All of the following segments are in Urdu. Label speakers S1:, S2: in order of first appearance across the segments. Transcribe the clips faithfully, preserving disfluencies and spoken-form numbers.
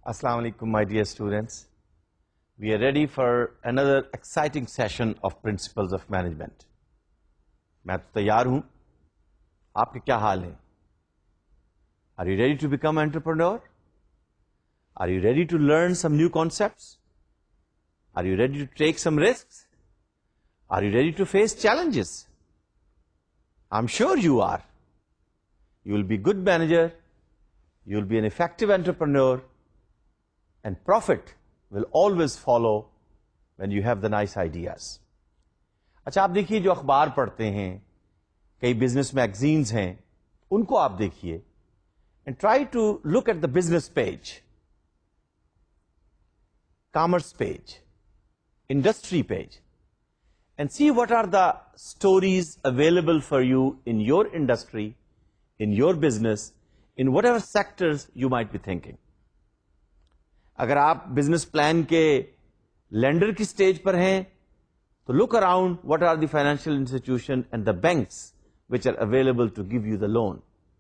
S1: Assalamu alaikum, my dear students. We are ready for another exciting session of Principles of Management. میں تو تیار ہوں. آپ کے کیا حال ہیں؟ Are you ready to become an entrepreneur? Are you ready to learn some new concepts? Are you ready to take some risks? Are you ready to face challenges? I'm sure you are. You will be a good manager, you will be an effective entrepreneur, and profit will always follow when you have the nice ideas. اچھا آپ دیکھیے جو اخبار پڑھتے ہیں, کئی بزنس میگزینز ہیں, ان کو آپ دیکھیے and try to look at the business page, commerce page, industry page, and see what are the stories available for you in your industry, in your business, in whatever sectors you might be thinking. اگر آپ بزنس پلان کے لینڈر کی سٹیج پر ہیں تو look around what are the financial institution and the banks which are available to give you the loan.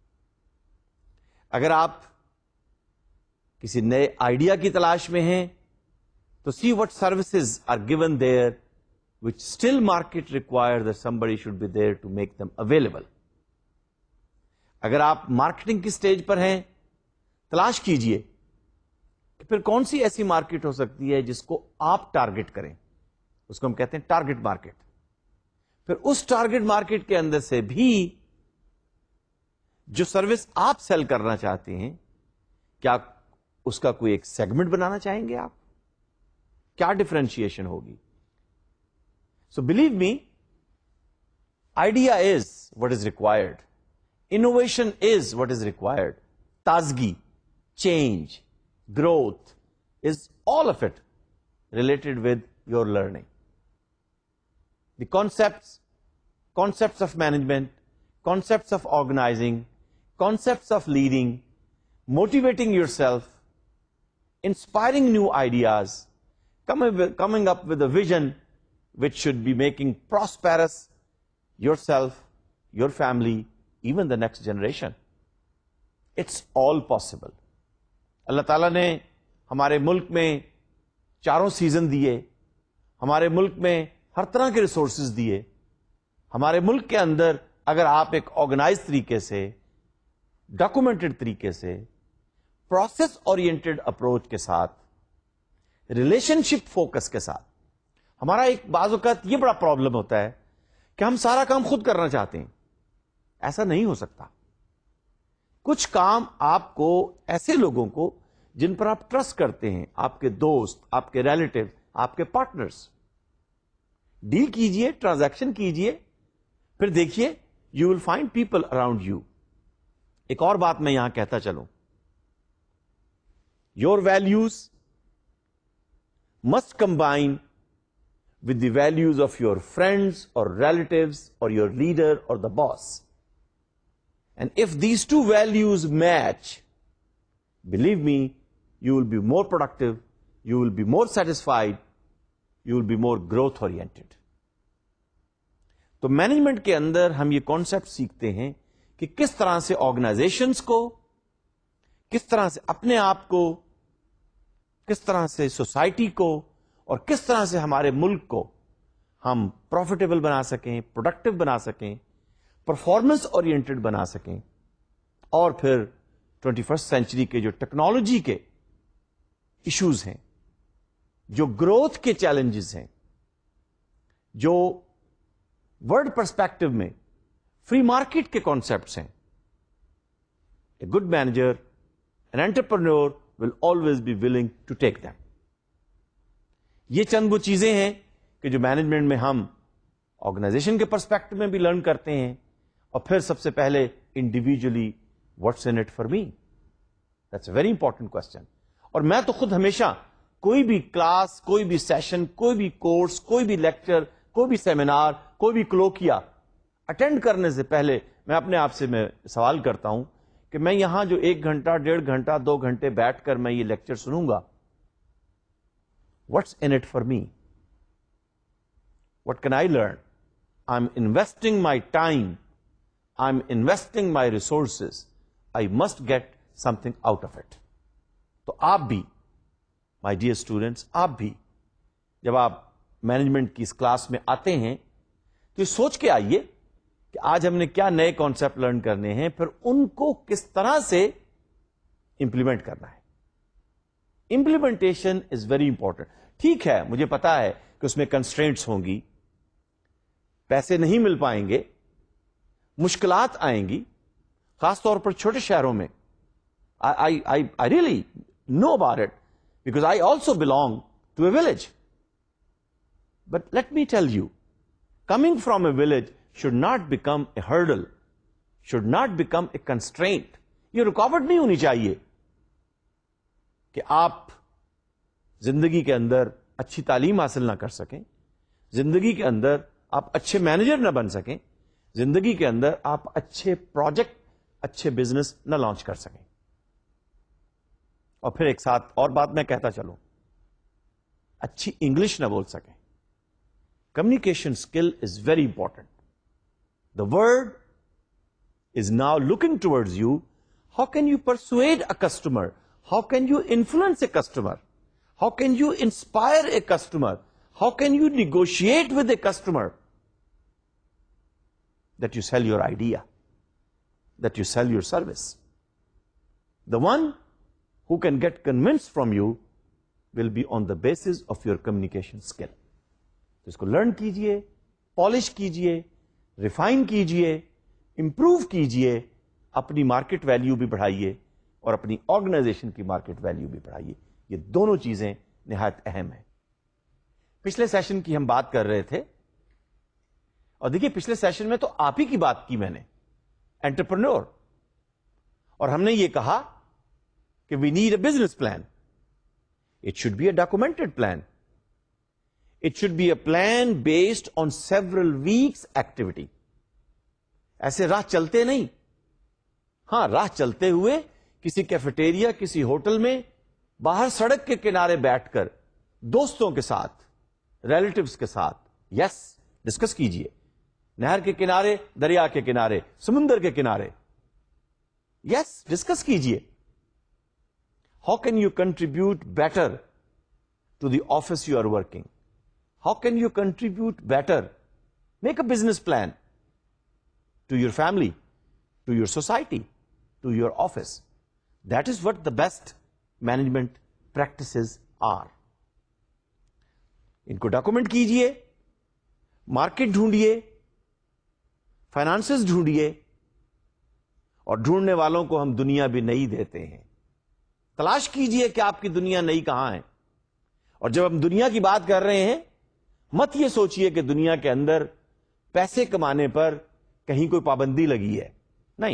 S1: اگر آپ کسی نئے آئیڈیا کی تلاش میں ہیں تو see what services are given there which still market require that somebody should be there to make them available. اگر آپ مارکیٹنگ کی سٹیج پر ہیں تلاش کیجئے کہ پھر کون سی ایسی مارکیٹ ہو سکتی ہے جس کو آپ ٹارگٹ کریں, اس کو ہم کہتے ہیں ٹارگٹ مارکیٹ. پھر اس ٹارگٹ مارکیٹ کے اندر سے بھی جو سروس آپ سیل کرنا چاہتے ہیں, کیا اس کا کوئی ایک سیگمنٹ بنانا چاہیں گے آپ؟ کیا ڈفرینشیشن ہوگی؟ So believe me, idea is what is required, innovation is what is required, تازگی, change, growth is all of it related with your learning. The concepts, concepts of management, concepts of organizing, concepts of leading, motivating yourself, inspiring new ideas, coming with, coming up with a vision which should be making prosperous yourself, your family, even the next generation. It's all possible. اللہ تعالیٰ نے ہمارے ملک میں چاروں سیزن دیے, ہمارے ملک میں ہر طرح کے ریسورسز دیے. ہمارے ملک کے اندر اگر آپ ایک آرگنائز طریقے سے, ڈاکومنٹڈ طریقے سے, پروسیس اورینٹڈ اپروچ کے ساتھ, ریلیشن شپ فوکس کے ساتھ, ہمارا ایک بعض اوقات یہ بڑا پرابلم ہوتا ہے کہ ہم سارا کام خود کرنا چاہتے ہیں. ایسا نہیں ہو سکتا. کچھ کام آپ کو ایسے لوگوں کو جن پر آپ ٹرسٹ کرتے ہیں, آپ کے دوست, آپ کے ریلیٹو, آپ کے پارٹنرز, ڈیل کیجئے, ٹرانزیکشن کیجئے, پھر دیکھیے you will find people around you. ایک اور بات میں یہاں کہتا چلوں, your values must combine with the values of your friends اور ریلیٹوز اور یور لیڈر اور the boss. And if these two values match, believe me, you will be more productive, you will be more satisfied, you will be more growth oriented. تو مینجمنٹ کے اندر ہم یہ کانسیپٹ سیکھتے ہیں کہ کس طرح سے آرگنائزیشنز کو, کس طرح سے اپنے آپ کو, کس طرح سے سوسائٹی کو, اور کس طرح سے ہمارے ملک کو ہم پروفیٹیبل بنا سکیں, پروڈکٹیو بنا سکیں, پرفارمنس اورینٹڈ بنا سکیں, اور پھر ٹوینٹی فرسٹ سینچری کے جو ٹیکنالوجی کے ایشوز ہیں, جو گروتھ کے چیلنجز ہیں, جو ورلڈ پرسپیکٹو میں فری مارکیٹ کے کانسیپٹس ہیں, a good manager, an entrepreneur will always be willing to take them. یہ چند وہ چیزیں ہیں کہ جو مینجمنٹ میں ہم آرگنائزیشن کے پرسپیکٹو میں بھی لرن کرتے ہیں, اور پھر سب سے پہلے individually what's in it for me. That's a very important question. اور میں تو خود ہمیشہ کوئی بھی کلاس, کوئی بھی سیشن, کوئی بھی کورس, کوئی بھی لیکچر, کوئی بھی سیمینار, کوئی بھی کلوکیا اٹینڈ کرنے سے پہلے میں اپنے آپ سے میں سوال کرتا ہوں کہ میں یہاں جو ایک گھنٹہ, ڈیڑھ گھنٹہ, دو گھنٹے بیٹھ کر میں یہ لیکچر سنوں گا, what's in it for me, what can I learn. I'm investing my time, I'm investing my resources, I must get something out of it. تو آپ بھی مائی ڈیئر اسٹوڈینٹس, آپ بھی جب آپ مینجمنٹ کی اس کلاس میں آتے ہیں تو یہ سوچ کے آئیے کہ آج ہم نے کیا نئے کانسیپٹ لرن کرنے ہیں, پھر ان کو کس طرح سے امپلیمنٹ کرنا ہے. Implementation is very important. ٹھیک ہے, مجھے پتا ہے کہ اس میں کنسٹرینٹس ہوں گی, پیسے نہیں مل پائیں گے, مشکلات آئیں گی, خاص طور پر چھوٹے شہروں میں. I really know about it because I also belong to a village. But let me tell you, coming from a village should not become a hurdle, should not become a constraint. یہ رکاوٹ نہیں ہونی چاہیے کہ آپ زندگی کے اندر اچھی تعلیم حاصل نہ کر سکیں, زندگی کے اندر آپ اچھے مینیجر نہ بن سکیں, زندگی کے اندر آپ اچھے پروجیکٹ, اچھے بزنس نہ لانچ کر سکیں. اور پھر ایک ساتھ اور بات میں کہتا چلوں, اچھی انگلش نہ بول سکیں. Communication skill is very important. The world is now looking towards you. How can you persuade a customer, how can you influence a customer, how can you inspire a customer, how can you negotiate with a customer that you sell your idea, that you sell your service. The one who can get convinced from you will be on the basis of your communication skill. تو اس کو لرن کیجئے, پالش کیجئے, ریفائن کیجئے, امپروو کیجئے, اپنی مارکیٹ ویلیو بھی بڑھائیے اور اپنی آرگنائزیشن کی مارکیٹ ویلیو بھی بڑھائیے. یہ دونوں چیزیں نہایت اہم ہیں. پچھلے سیشن کی ہم بات کر رہے تھے, اور دیکھیے پچھلے سیشن میں تو آپ ہی کی بات کی میں نے, انٹرپرنور, اور ہم نے یہ کہا کہ we need a business plan. It should be a documented plan. It should be a plan based on several weeks activity. ایسے راہ چلتے نہیں. ہاں, راہ چلتے ہوئے کسی کیفیٹیریا, کسی ہوٹل میں, باہر سڑک کے کنارے بیٹھ کر دوستوں کے ساتھ, ریلیٹیوز کے ساتھ یس ڈسکس کیجئے. نہر کے کنارے, دریا کے کنارے, سمندر کے کنارے, یس ڈسکس کیجئے. How can you contribute better to the office you are working? How can you contribute better? Make a business plan to your family, to your society, to your office. That is what the best management practices are. ان کو ڈاکومنٹ کیجئے, مارکیٹ ڈھونڈیے, فائنانسز ڈھونڈیے, اور ڈھونڈنے والوں کو ہم دنیا بھی نہیں دیتے ہیں. تلاش کیجئے کہ آپ کی دنیا نئی کہاں ہے. اور جب ہم دنیا کی بات کر رہے ہیں, مت یہ سوچئے کہ دنیا کے اندر پیسے کمانے پر کہیں کوئی پابندی لگی ہے. نہیں.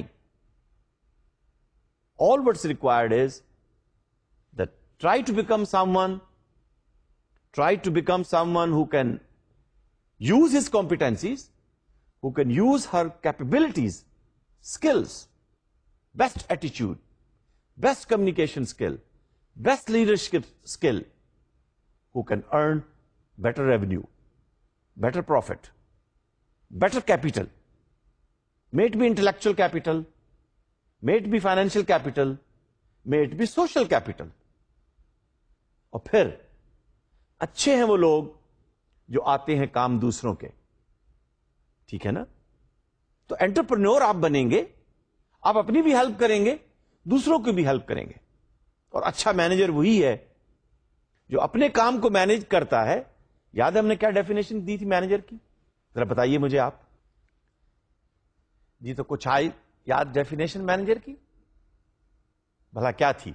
S1: All what's required is that try to become someone, try to become someone who can use his competencies, who can use her capabilities, skills, best attitude, best communication skill, best leadership skill, who can earn better revenue, better profit, better capital. May it be intellectual capital, may it be financial capital, may it be social capital. اور پھر اچھے ہیں وہ لوگ جو آتے ہیں کام دوسروں کے. ٹھیک ہے نا؟ تو انٹرپرنور آپ بنیں گے, آپ اپنی بھی ہیلپ کریں گے, دوسروں کی بھی ہیلپ کریں گے. اور اچھا مینیجر وہی ہے جو اپنے کام کو مینیج کرتا ہے. یاد ہے ہم نے کیا ڈیفینیشن دی تھی مینیجر کی؟ ذرا بتائیے مجھے آپ. جی تو کچھ آئی یاد ڈیفینیشن مینیجر کی؟ بھلا کیا تھی؟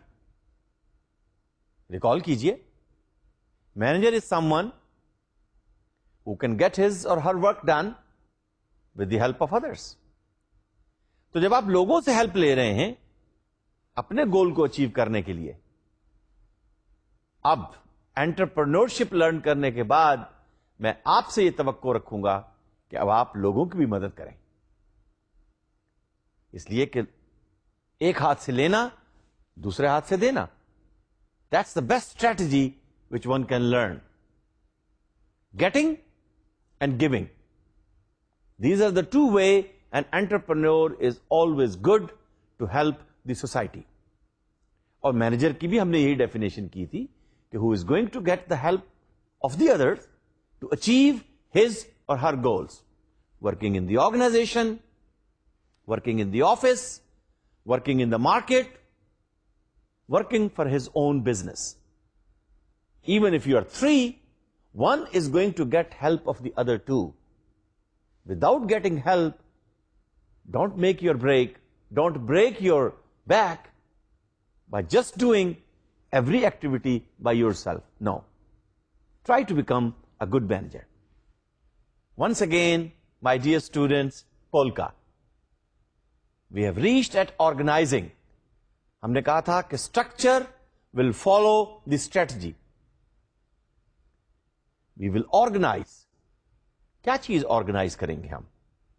S1: ریکال کیجئے. Manager is someone who can get his or her work done with the help of others. تو جب آپ لوگوں سے ہیلپ لے رہے ہیں اپنے گول کو اچیو کرنے کے لیے, اب انٹرپرنورشپ لرن کرنے کے بعد میں آپ سے یہ توقع رکھوں گا کہ اب آپ لوگوں کی بھی مدد کریں. اس لیے کہ ایک ہاتھ سے لینا, دوسرے ہاتھ سے دینا. That's the best strategy which one can learn. Getting and giving. These are the two ways an entrepreneur is always good to help the society. اور مینیجر کی بھی ہم نے یہی ڈیفینیشن کی تھی who is going to get the help of the others to achieve his or her goals. Working in the organization, working in the office, working in the market, working for his own business. Even if you are three, one is going to get help of the other two. Without getting help, don't make your break, don't break your back by just doing every activity by yourself. No. Try to become a good manager. Once again, my dear students, polka. We have reached at organizing. ہم نے کہا تھا کہ structure will follow the strategy. We will organize. کیا چیز organize کریں گے ہم؟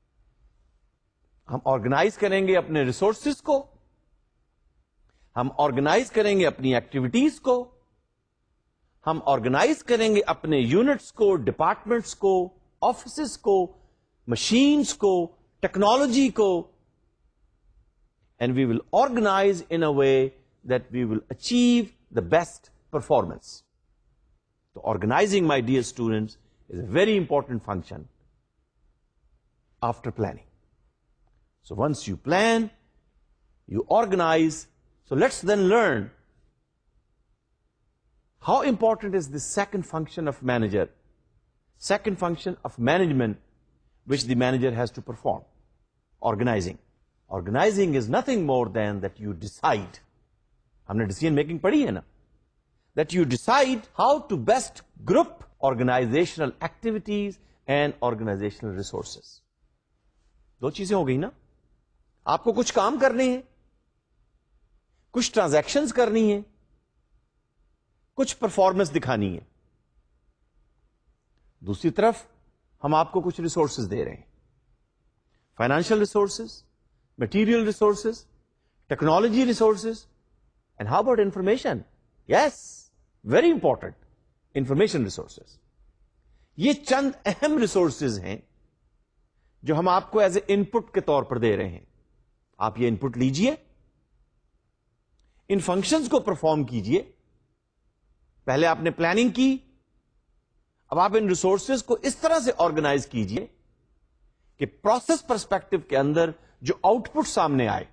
S1: ہم organize کریں گے اپنے resources کو، ہم organize کریں گے اپنی activities کو، ہم organize کریں گے اپنے units کو، departments کو، offices کو، machines کو، technology کو. And we will organize in a way that we will achieve the best performance. So organizing, my dear students, is a very important function after planning. So once you plan, you organize. So let's then learn how important is the second function of manager, second function of management, which the manager has to perform: organizing. Organizing is nothing more than that you decide. ہم نے decision making پڑھی ہے نا, that you decide how to best group organizational activities and organizational resources. دو چیزیں ہو گئی نا. آپ کو کچھ کام کرنے ہیں, کچھ ٹرانزیکشنز کرنی ہیں, کچھ پرفارمنس دکھانی ہے. دوسری طرف ہم آپ کو کچھ ریسورسز دے رہے ہیں, financial resources, material resources, technology resources, and how about information? Yes, very important. Information resources. یہ چند اہم resources ہیں جو ہم آپ کو ایز اے ان پٹ کے طور پر دے رہے ہیں. آپ یہ ان پٹ لیجئے, ان فنکشنز کو پرفارم کیجئے. پہلے آپ نے پلاننگ کی, اب آپ ان ریسورسز کو اس طرح سے آرگنائز کیجئے کہ پروسیس پرسپیکٹو کے اندر جو آؤٹ پٹ سامنے آئے,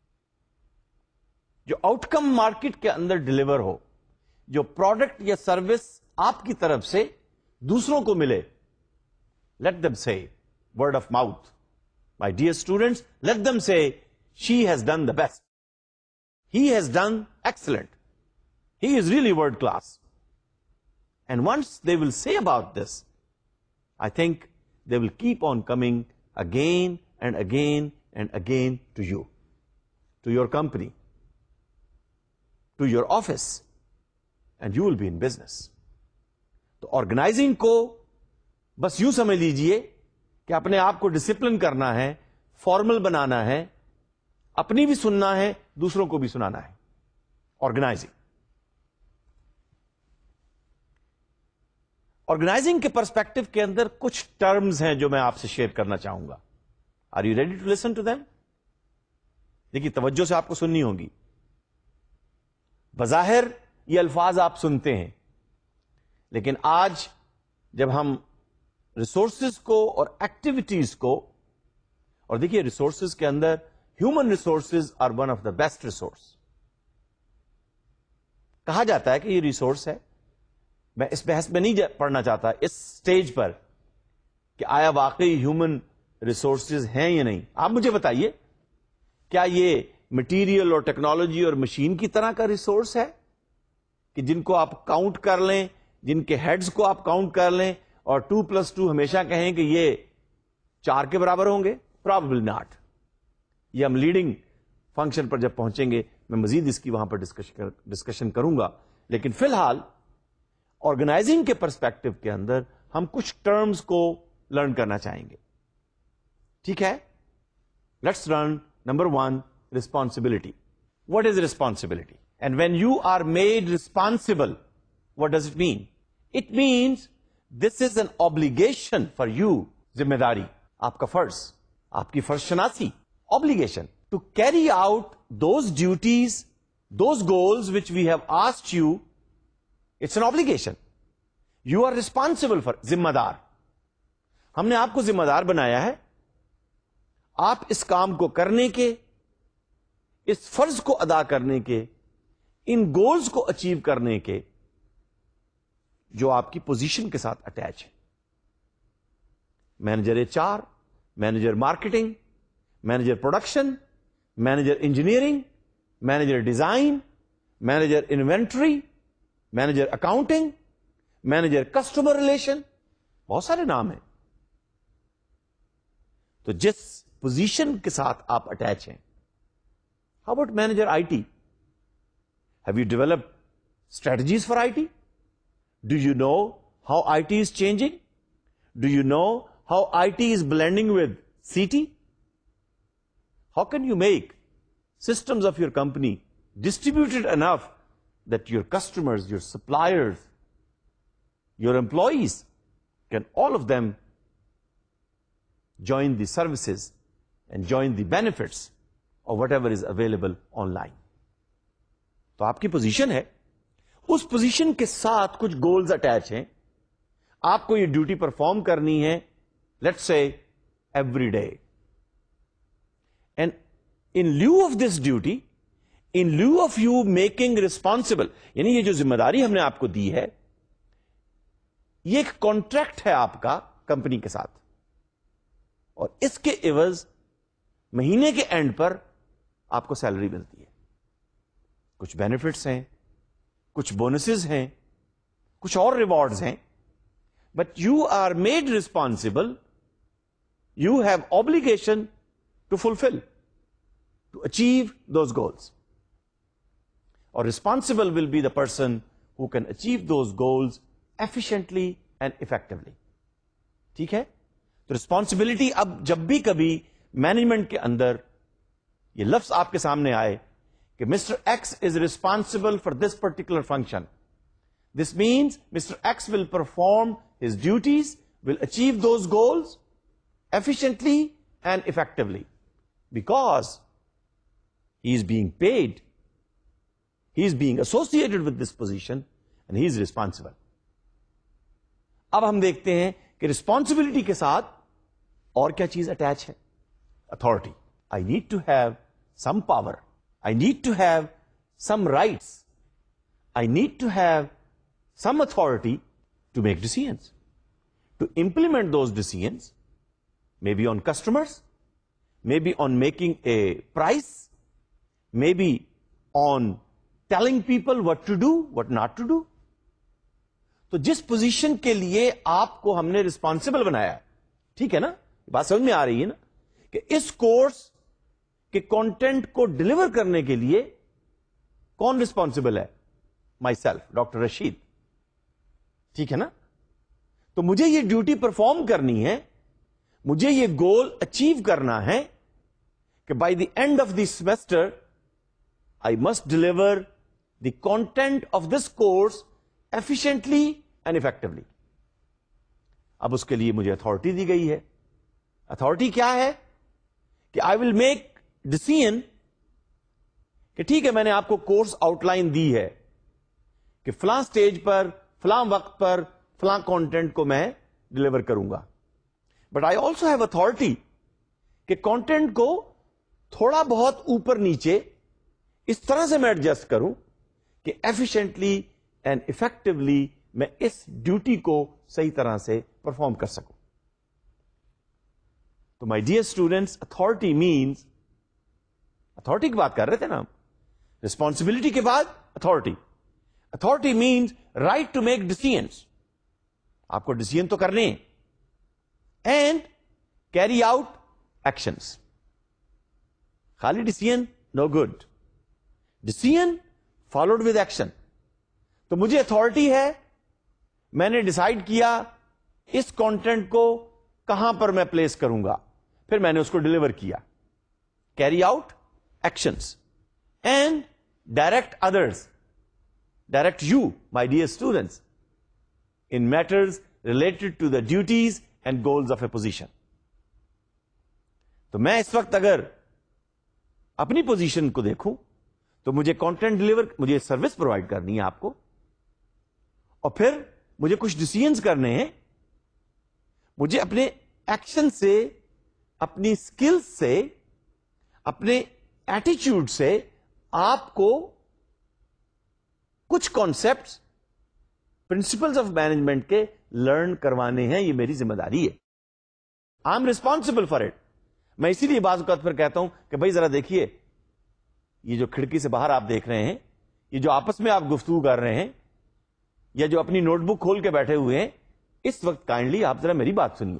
S1: جو آؤٹ کم مارکیٹ کے اندر ڈلیور ہو, جو پروڈکٹ یا سروس آپ کی طرف سے دوسروں کو ملے. Let them say word of mouth. My dear students, let them say she has done the best, he has done excellent, he is really world class. And once they will say about this, I think they will keep on coming again and again and again to you, to your company, to your office, and you will be in business. تو آرگنائزنگ کو بس یوں سمجھ لیجئے کہ اپنے آپ کو ڈسپلن کرنا ہے, فارمل بنانا ہے, اپنی بھی سننا ہے, دوسروں کو بھی سنانا ہے. آرگنائزنگ. آرگنائزنگ کے پرسپیکٹو کے اندر کچھ ٹرمز ہیں جو میں آپ سے شیئر کرنا چاہوں گا. Are you ready to listen to them? دیکھیے توجہ سے آپ کو سننی ہوگی. بظاہر یہ الفاظ آپ سنتے ہیں, لیکن آج جب ہم ریسورسز کو اور ایکٹیویٹیز کو, اور دیکھیے ریسورسز کے اندر human resources are one of the best resource. کہا جاتا ہے کہ یہ ریسورس ہے. میں اس بحث میں نہیں پڑھنا چاہتا اس سٹیج پر کہ آیا واقعی ہیومن ریسورسز ہیں یا نہیں. آپ مجھے بتائیے, کیا یہ مٹیریل اور ٹیکنالوجی اور مشین کی طرح کا ریسورس ہے کہ جن کو آپ کاؤنٹ کر لیں, جن کے ہیڈز کو آپ کاؤنٹ کر لیں اور ٹو پلس ٹو ہمیشہ کہیں کہ یہ چار کے برابر ہوں گے؟ Probably not. یہ ہم لیڈنگ فنکشن پر جب پہنچیں گے میں مزید اس کی وہاں پر ڈسکشن کروں گا. لیکن فی الحال آرگنائزنگ کے پرسپیکٹو کے اندر ہم کچھ ٹرمز کو لرن کرنا چاہیں گے. ٹھیک ہے, let's learn. Number one, responsibility. What is responsibility? And when you are made responsible, what does it mean? It means this is an obligation for you. ذمہ داری, آپ کا فرض, آپ کی فرض شناسی. obligation to carry out those duties, those goals which we have asked you it's an obligation. You are responsible for, ذمہ دار. ہم نے آپ کو ذمہ دار بنایا ہے. آپ اس کام کو کرنے کے, اس فرض کو ادا کرنے کے, ان گولز کو اچیو کرنے کے جو آپ کی پوزیشن کے ساتھ اٹیچ ہے. Manager H R, manager marketing, manager production, manager engineering, manager design, manager inventory, manager accounting, manager customer relation, بہت سارے نام ہیں. تو جس پوزیشن کے ساتھ آپ اٹیچ ہیں. How about manager I T? Have you develop strategies for I T? Do you know how I T is changing? Do you know how I T is blending with C T? How can you make systems of your company distributed enough that your customers, your suppliers, your employees can all of them join the services and join the benefits of whatever is available online. تو آپ کی پوزیشن ہے, اس پوزیشن کے ساتھ کچھ گولز اٹیچ ہیں. آپ کو یہ ڈیوٹی پرفارم کرنی ہے, let's say every day. And in lieu of this duty, in lieu of you making responsible, یعنی یہ جو ذمہ داری ہم نے آپ کو دی ہے, یہ ایک کانٹریکٹ ہے آپ کا کمپنی کے ساتھ, اور اس کے عوض مہینے کے اینڈ پر آپ کو سیلری ملتی ہے. کچھ بینیفٹس ہیں, کچھ بونسز ہیں, کچھ اور ریوارڈز ہیں, but you are made responsible, you have obligation to fulfil, to achieve those goals. Or responsible will be the person who can achieve those goals efficiently and effectively. ٹھیک ہے؟ تو responsibility اب جب بھی کبھی مینجمنٹ کے اندر یہ لفظ آپ کے سامنے آئے کہ mister X is responsible for this particular function, this means mister X will perform his duties, will achieve those goals efficiently and effectively because he is being paid, he is being associated with this position and he is responsible. اب ہم دیکھتے ہیں کہ ریسپانسبلٹی کے ساتھ اور کیا چیز اٹیچ ہے؟ Authority. I need to have some power, I need to have some rights, I need to have some authority to make decisions, to implement those decisions, maybe on customers, maybe on making a price, maybe on telling people what to do, what not to do. تو جس پوزیشن کے لیے آپ کو ہم نے ریسپانسبل بنایا, ٹھیک ہے نا, بات سمجھ میں آ رہی ہے نا, کہ اس کورس کے کانٹینٹ کو ڈلیور کرنے کے لیے کون ریسپانسبل ہے؟ Myself, doctor Rashid. ٹھیک ہے نا. تو مجھے یہ ڈیوٹی پرفارم کرنی ہے, مجھے یہ گول اچیو کرنا ہے کہ by the end of the semester I must deliver the content of this course efficiently and effectively. اب اس کے لیے مجھے اتھارٹی دی گئی ہے. اتھارٹی کیا ہے؟ کہ I will make decision کہ ٹھیک ہے میں نے آپ کو کورس آؤٹ لائن دی ہے کہ فلاں سٹیج پر فلاں وقت پر فلاں کانٹینٹ کو میں ڈلیور کروں گا. But I also have authority کہ کانٹینٹ کو تھوڑا بہت اوپر نیچے اس طرح سے میں ایڈجسٹ کروں کہ ایفیشینٹلی اینڈ افیکٹولی میں اس ڈیوٹی کو صحیح طرح سے پرفارم کر سکوں. تو my dear students, authority means, authority کی بات کر رہے تھے نا ہم, ریسپانسبلٹی کے بعد authority. Authority means right to make decisions, آپ کو ڈیسیژن تو کرنے ہیں, اینڈ کیری آؤٹ ایکشنس. خالی decision no good, decision followed with action. تو مجھے اتھارٹی ہے, میں نے ڈیسائیڈ کیا اس کانٹینٹ کو کہاں پر میں پلیس کروں گا, پھر میں نے اس کو ڈلیور کیا. Carry out actions and direct others, direct you my dear students in matters related to the duties and goals of a position. تو میں اس وقت اگر اپنی پوزیشن کو دیکھوں تو مجھے کانٹینٹ ڈلیور, مجھے سروس پرووائڈ کرنی ہے آپ کو, اور پھر مجھے کچھ ڈیسیژنز کرنے ہیں. مجھے اپنے ایکشن سے, اپنی اسکل سے, اپنے ایٹیچیوڈ سے آپ کو کچھ کانسیپٹس پرنسپلز آف مینجمنٹ کے لرن کروانے ہیں. یہ میری ذمہ داری ہے. I am responsible for it. میں اسی لیے بعض اوقات پھر کہتا ہوں کہ بھائی ذرا دیکھیے, یہ جو کھڑکی سے باہر آپ دیکھ رہے ہیں, یہ جو آپس میں آپ گفتگو کر رہے ہیں, یا جو اپنی نوٹ بک کھول کے بیٹھے ہوئے ہیں, اس وقت کائنڈلی آپ ذرا میری بات سنیے.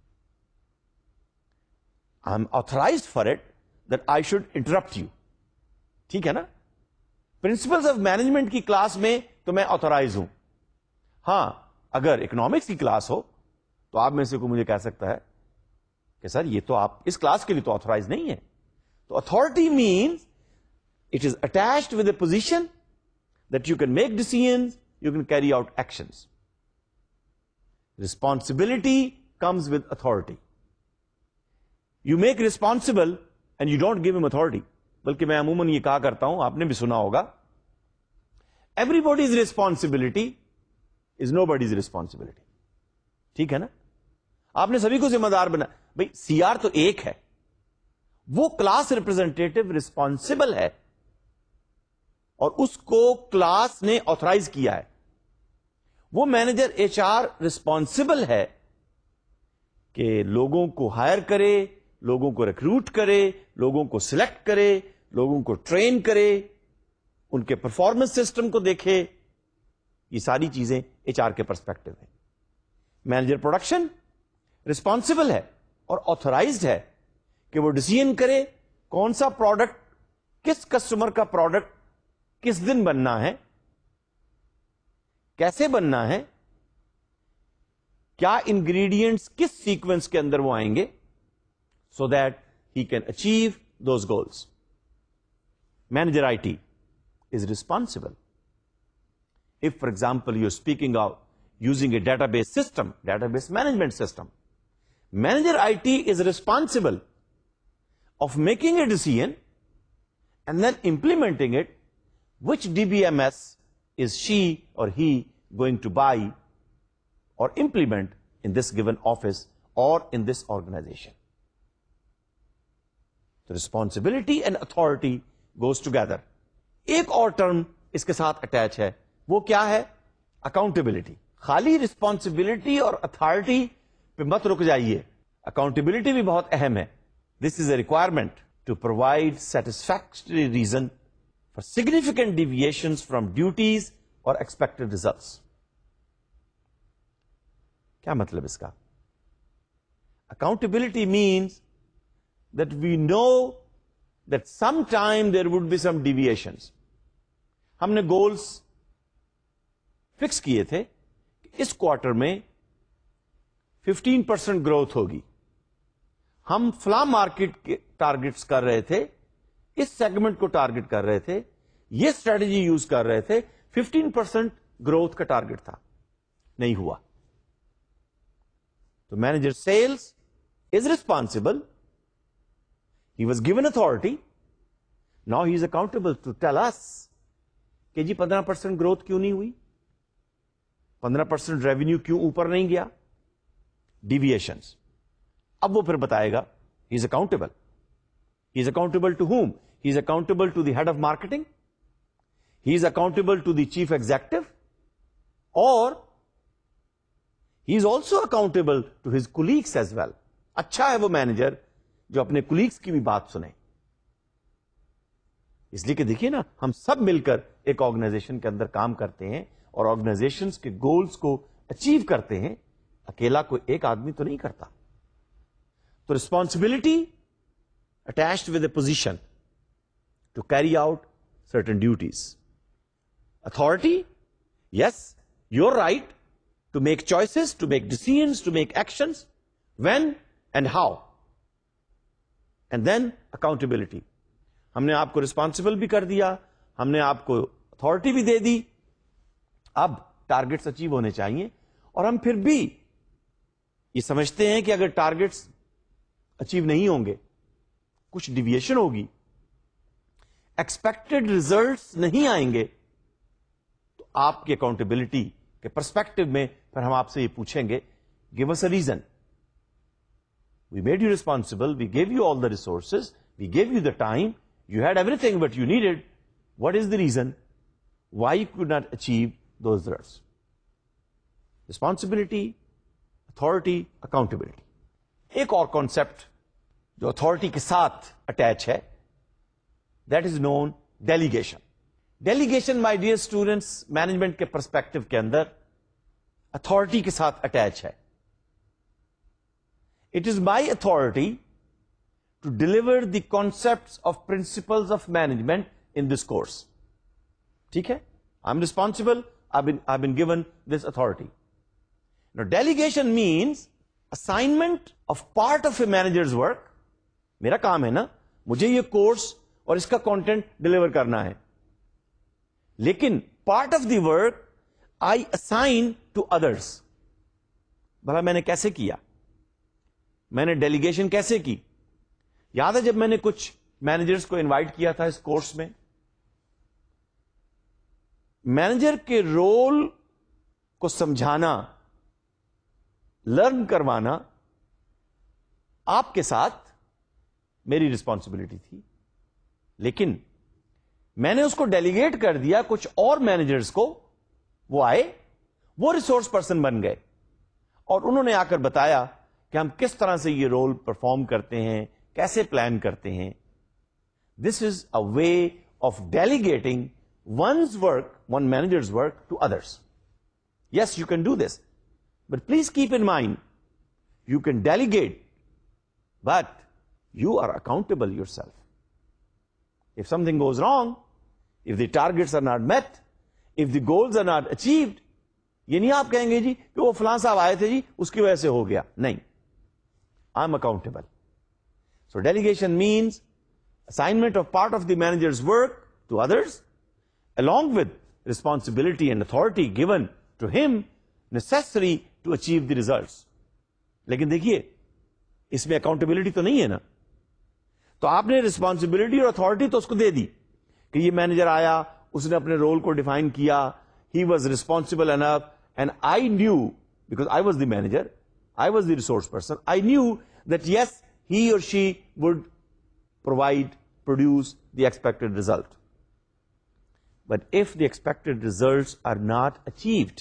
S1: I am authorised for it that I should interrupt you. ٹھیک ہے نا؟ پرنسپلز آف مینجمنٹ کی کلاس میں تو میں آتھرائز ہوں. ہاں, اگر اکنامکس کی کلاس ہو تو آپ میں سے کوئی مجھے کہہ سکتا ہے کہ سر یہ تو آپ اس کلاس کے لیے تو آتھرائز نہیں ہے. تو authority means it is attached with a position that you can make decisions, you can carry out actions. Responsibility comes with authority. You make responsible and you don't give him authority. بلکہ میں عموماً یہ کہا کرتا ہوں, آپ نے بھی سنا ہوگا, everybody's responsibility is nobody's responsibility. ٹھیک ہے نا؟ آپ نے سبھی کو ذمہ دار بنا. بھائی سی آر تو ایک ہے, وہ کلاس ریپرزینٹیٹو ریسپانسبل ہے اور اس کو کلاس نے آتھرائز کیا ہے. وہ مینیجر ایچ آر ریسپانسبل ہے کہ لوگوں کو ہائر کرے, لوگوں کو ریکروٹ کرے, لوگوں کو سلیکٹ کرے, لوگوں کو ٹرین کرے, ان کے پرفارمنس سسٹم کو دیکھے. یہ ساری چیزیں ایچ آر کے پرسپیکٹو ہیں. مینیجر پروڈکشن ریسپانسبل ہے اور آتھرائزڈ ہے کہ وہ ڈیسیژن کرے کون سا پروڈکٹ, کس کسٹمر کا پروڈکٹ کس دن بننا ہے, کیسے بننا ہے, کیا انگریڈینٹس کس سیکوینس کے اندر وہ آئیں گے, so that he can achieve those goals. Manager I T is responsible. If, for example, you're speaking out using a database system, database management system, manager I T is responsible of making a decision and then implementing it. Which D B M S is she or he going to buy or implement in this given office or in this organization? The responsibility and authority goes together. ایک اور ٹرم اس کے ساتھ اٹیچ ہے, وہ کیا ہے؟ اکاؤنٹیبلٹی. خالی رسپانسبلٹی اور اتھارٹی پہ مت رک جائیے, اکاؤنٹیبلٹی بھی بہت اہم ہے. This is a requirement to provide satisfactory reason for significant deviations from duties or expected results. کیا مطلب اس کا؟ Accountability means that we know that some time there would be some deviations. ہم نے گولس فکس کیے تھے کہ اس کوارٹر میں ففٹین پرسینٹ گروتھ ہوگی. ہم فلاں مارکیٹ کے ٹارگیٹس کر رہے تھے, اس سیگمنٹ کو ٹارگیٹ کر رہے تھے, یہ اسٹریٹجی یوز کر رہے تھے, ففٹین پرسینٹ گروتھ کا ٹارگیٹ تھا, نہیں ہوا. تو manager sales is responsible, he was given authority, now he is accountable to tell us کہ جی پندرہ پرسینٹ گروتھ کیوں نہیں ہوئی, پندرہ پرسینٹ ریونیو کیوں اوپر نہیں گیا, ڈیویشنز. اب وہ پھر بتائے گا. He is accountable. He is accountable to whom? He is accountable to the head of marketing, he is accountable to the chief executive, اور he is also accountable to his colleagues as well. اچھا ہے وہ مینیجر جو اپنے کولیگس کی بھی بات سنے. اس لیے کہ دیکھیے نا, ہم سب مل کر ایک آرگنائزیشن کے اندر کام کرتے ہیں اور آرگنائزیشن کے گولز کو اچیو کرتے ہیں. اکیلا کوئی ایک آدمی تو نہیں کرتا. تو responsibility attached with a position to carry out certain duties. Authority, yes your right to make choices, to make decisions, to make actions, when and how. And then accountability. ہم نے آپ کو ریسپانسبل بھی کر دیا, ہم نے آپ کو اتھارٹی بھی دے دی. اب ٹارگیٹس اچیو ہونے چاہیے, اور ہم پھر بھی یہ سمجھتے ہیں کہ اگر ٹارگیٹس اچیو نہیں ہوں گے, کچھ ڈیویشن ہوگی, ایکسپیکٹڈ ریزلٹس نہیں آئیں گے, تو آپ کی اکاؤنٹیبلٹی کہ پرسپیکٹو میں پھر ہم آپ سے یہ پوچھیں گے give us a reason. We made you responsible, we give you all the resources, we give you the time, you had everything but you needed. What is the reason why you could not achieve those results? Responsibility, authority, accountability. ایک اور کانسیپٹ جو اتھارٹی کے ساتھ اٹیچ ہے, that is known delegation. Delegation my dear students management کے پرسپیکٹو کے اندر اتھارٹی کے ساتھ اٹیچ ہے. It is my authority to deliver the concept of principles of management in this course. ٹھیک ہے, I am responsible, I been given this authority. Delegation means assignment of part of a manager's work. میرا کام ہے نا, مجھے یہ کورس اور اس کا کانٹینٹ ڈلیور کرنا ہے, لیکن part of the work I assign to others. بھلا میں نے کیسے کیا؟ میں نے ڈیلیگیشن کیسے کی؟ یاد ہے جب میں نے کچھ مینیجرز کو انوائٹ کیا تھا اس کورس میں, مینیجر کے رول کو سمجھانا, لرن کروانا آپ کے ساتھ میری ریسپانسبلٹی تھی, لیکن میں نے اس کو ڈیلیگیٹ کر دیا کچھ اور مینیجرز کو. وہ آئے, وہ ریسورس پرسن بن گئے, اور انہوں نے آ کر بتایا کہ ہم کس طرح سے یہ رول پرفارم کرتے ہیں, کیسے پلان کرتے ہیں. This is a way of delegating one's work, one manager's work to others. Yes, you can do this, but please keep in mind you can delegate, but you are accountable yourself. If something goes wrong, if the targets are not met, if the goals are not achieved, یہ نہیں آپ کہیں گے جی کہ وہ فلاں صاحب آئے تھے جی اس کی وجہ سے ہو گیا. نہیں, I'm accountable. So delegation means assignment of part of the manager's work to others, along with responsibility and authority given to him necessary to achieve the results. لیکن دیکھیے اس میں اکاؤنٹیبلٹی تو نہیں ہے نا. تو آپ نے ریسپانسبلٹی اور اتھارٹی تو اس کو دے دی کہ یہ مینیجر آیا, اس نے اپنے رول کو ڈیفائن کیا, he was responsible enough, and I knew because I was the manager, I was the resource person, I knew that yes he or she would provide produce the expected result. But if the expected results are not achieved,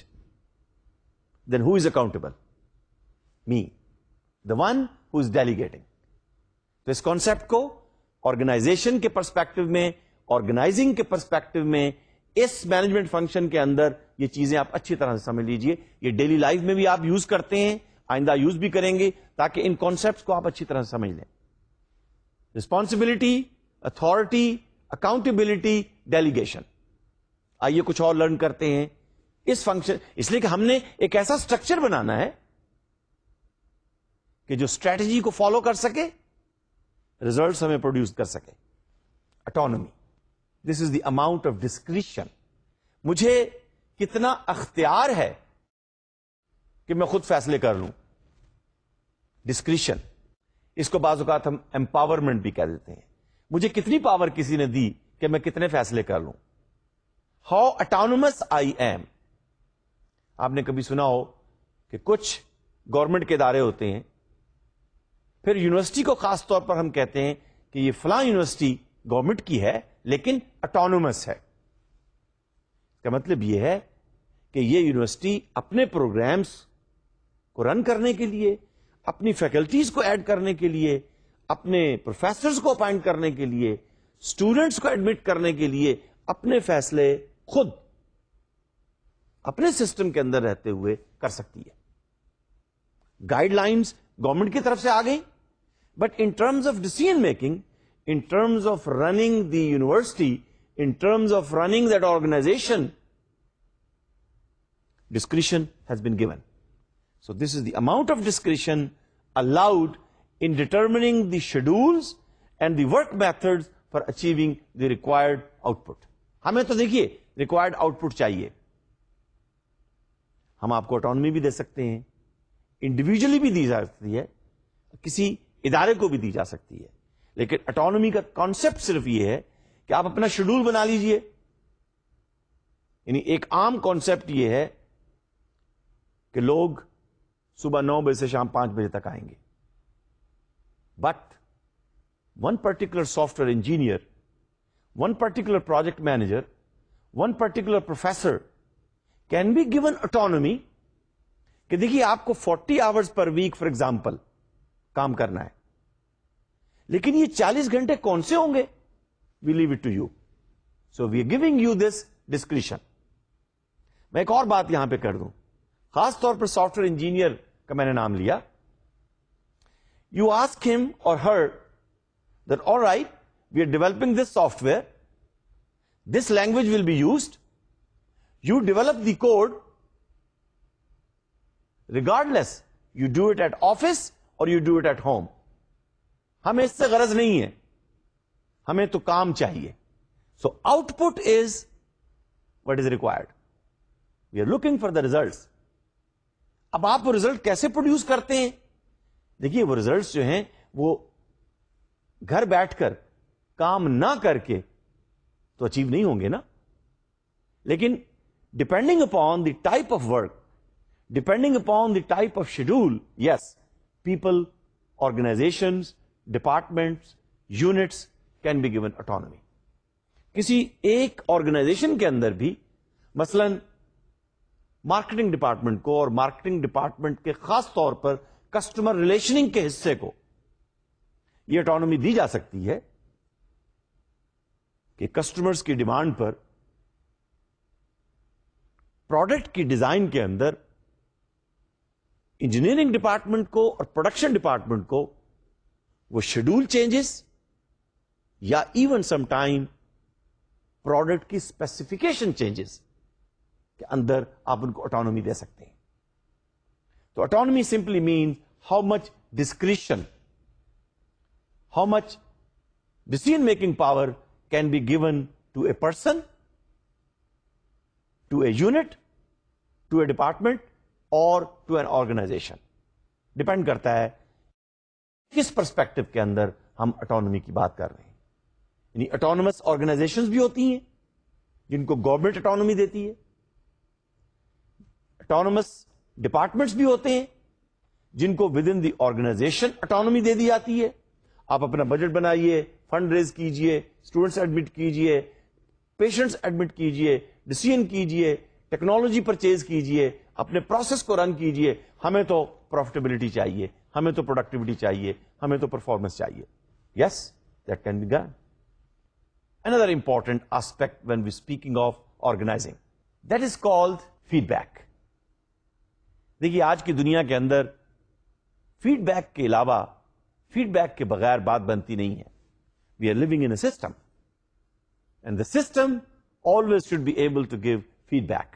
S1: then who is accountable? Me, the one who is delegating. تو اس کانسیپٹ کو آرگنائزیشن کے پرسپیکٹو میں, آرگنائزنگ کے پرسپیکٹو میں, اس مینجمنٹ فنکشن کے اندر یہ چیزیں آپ اچھی طرح سے سمجھ لیجئے. یہ ڈیلی لائف میں بھی آپ یوز کرتے ہیں, آئندہ یوز بھی کریں گے, تاکہ ان کانسیپٹس کو آپ اچھی طرح سے سمجھ لیں. Responsibility, authority, accountability, delegation. آئیے کچھ اور لرن کرتے ہیں اس فنکشن, اس لیے کہ ہم نے ایک ایسا اسٹرکچر بنانا ہے کہ جو اسٹریٹجی کو فالو کر سکے, ریزلٹس ہمیں پروڈیوس کر سکے. Autonomy, this is the amount of discretion. مجھے کتنا اختیار ہے کہ میں خود فیصلے کر لوں. ڈسکریشن, اس کو بعض اوقات ہم امپاورمنٹ بھی کہہ دیتے ہیں. مجھے کتنی پاور کسی نے دی کہ میں کتنے فیصلے کر لوں. How autonomous I am. آپ نے کبھی سنا ہو کہ کچھ گورنمنٹ کے ادارے ہوتے ہیں, پھر یونیورسٹی کو خاص طور پر ہم کہتے ہیں کہ یہ فلاں یونیورسٹی گورنمنٹ کی ہے لیکن اٹانومس ہے. اس کا مطلب یہ ہے کہ یہ یونیورسٹی اپنے پروگرامز کو رن کرنے کے لیے, اپنی فیکلٹیز کو ایڈ کرنے کے لیے, اپنے پروفیسرز کو اپائنٹ کرنے کے لیے, اسٹوڈنٹس کو ایڈمٹ کرنے کے لیے اپنے فیصلے خود اپنے سسٹم کے اندر رہتے ہوئے کر سکتی ہے. گائیڈ لائنز گورنمنٹ کی طرف سے آ گئی, but in terms of decision making, in terms of running the university, in terms of running that organization, discretion has been given. So this is the amount of discretion allowed in determining the schedules and the work methods for achieving the required output. ہمیں تو دیکھیے ریکوائرڈ آؤٹ پٹ چاہیے. ہم آپ کو اٹانومی بھی دے سکتے ہیں, انڈیویجلی بھی دی جا سکتی ہے, کسی ادارے کو بھی دی جا سکتی ہے, لیکن اٹانومی کا کانسیپٹ صرف یہ ہے کہ آپ اپنا شیڈول بنا لیجئے. یعنی ایک عام کانسیپٹ یہ ہے کہ لوگ صبح نو بجے سے شام پانچ بجے تک آئیں گے. But one particular software engineer, one particular project manager, one particular professor can be given autonomy کہ دیکھیے آپ کو forty hours per week for example کام کرنا ہے, لیکن یہ چالیس گھنٹے کون سے ہوں گے؟ We leave it to you. So we are giving you this discretion. میں ایک اور بات یہاں پہ کر دوں, خاص طور پر سافٹ ویئر انجینئر کا میں نے نام لیا. You ask him or her that all right we are developing this software, this language will be used, you develop the code, regardless you do it at office or you do it at home. ہمیں اس سے غرض نہیں ہے, ہمیں تو کام چاہیے. So output is what is required. We are looking for the results. اب آپ وہ ریزلٹ کیسے پروڈیوس کرتے ہیں؟ دیکھیے وہ ریزلٹس جو ہیں وہ گھر بیٹھ کر کام نہ کر کے تو اچیو نہیں ہوں گے نا, لیکن depending upon the type of work, depending upon the type of schedule, yes people, organizations, departments, units can be given autonomy. کسی ایک آرگنائزیشن کے اندر بھی مثلاً مارکیٹنگ ڈپارٹمنٹ کو اور مارکیٹنگ ڈپارٹمنٹ کے خاص طور پر کسٹمر ریلیشننگ کے حصے کو یہ اٹانومی دی جا سکتی ہے کہ کسٹمرز کی ڈیمانڈ پر پروڈکٹ کی ڈیزائن کے اندر انجینئرنگ ڈپارٹمنٹ کو اور پروڈکشن ڈپارٹمنٹ کو وہ شیڈول چینجز یا ایون سم ٹائم پروڈکٹ کی اسپیسیفکیشن چینجز کے اندر آپ ان کو اٹانومی دے سکتے ہیں. تو autonomy simply means how much discretion, how much decision making power can be given to a person, to a unit, to a department or to an organization. Depend کرتا ہے کس پرسپیکٹو کے اندر ہم اٹانومی کی بات کر رہے ہیں. یعنی اٹانومس آرگنائزیشنز بھی ہوتی ہیں جن کو گورنمنٹ اٹانومی دیتی ہے, اٹانومس ڈپارٹمنٹس بھی ہوتے ہیں جن کو within the organization autonomy دے دی جاتی ہے. آپ اپنا بجٹ بنائیے, فنڈ ریز کیجئے, اسٹوڈنٹس ایڈمٹ کیجئے, پیشنٹس ایڈمٹ کیجئے, ڈیسیژن کیجئے, ٹیکنالوجی پرچیز کیجئے, اپنے پروسیس کو رن کیجئے. ہمیں تو پروفیٹیبلٹی چاہیے, ہمیں تو پروڈکٹیوٹی چاہیے, ہمیں تو پرفارمنس چاہیے. Yes, that can be done. Another important aspect when we're speaking of organizing, that is called feedback. دیکھیے آج کی دنیا کے اندر فیڈ بیک کے علاوہ, فیڈ بیک کے بغیر بات بنتی نہیں ہے. We are living in a system and the system always should be able to give feedback.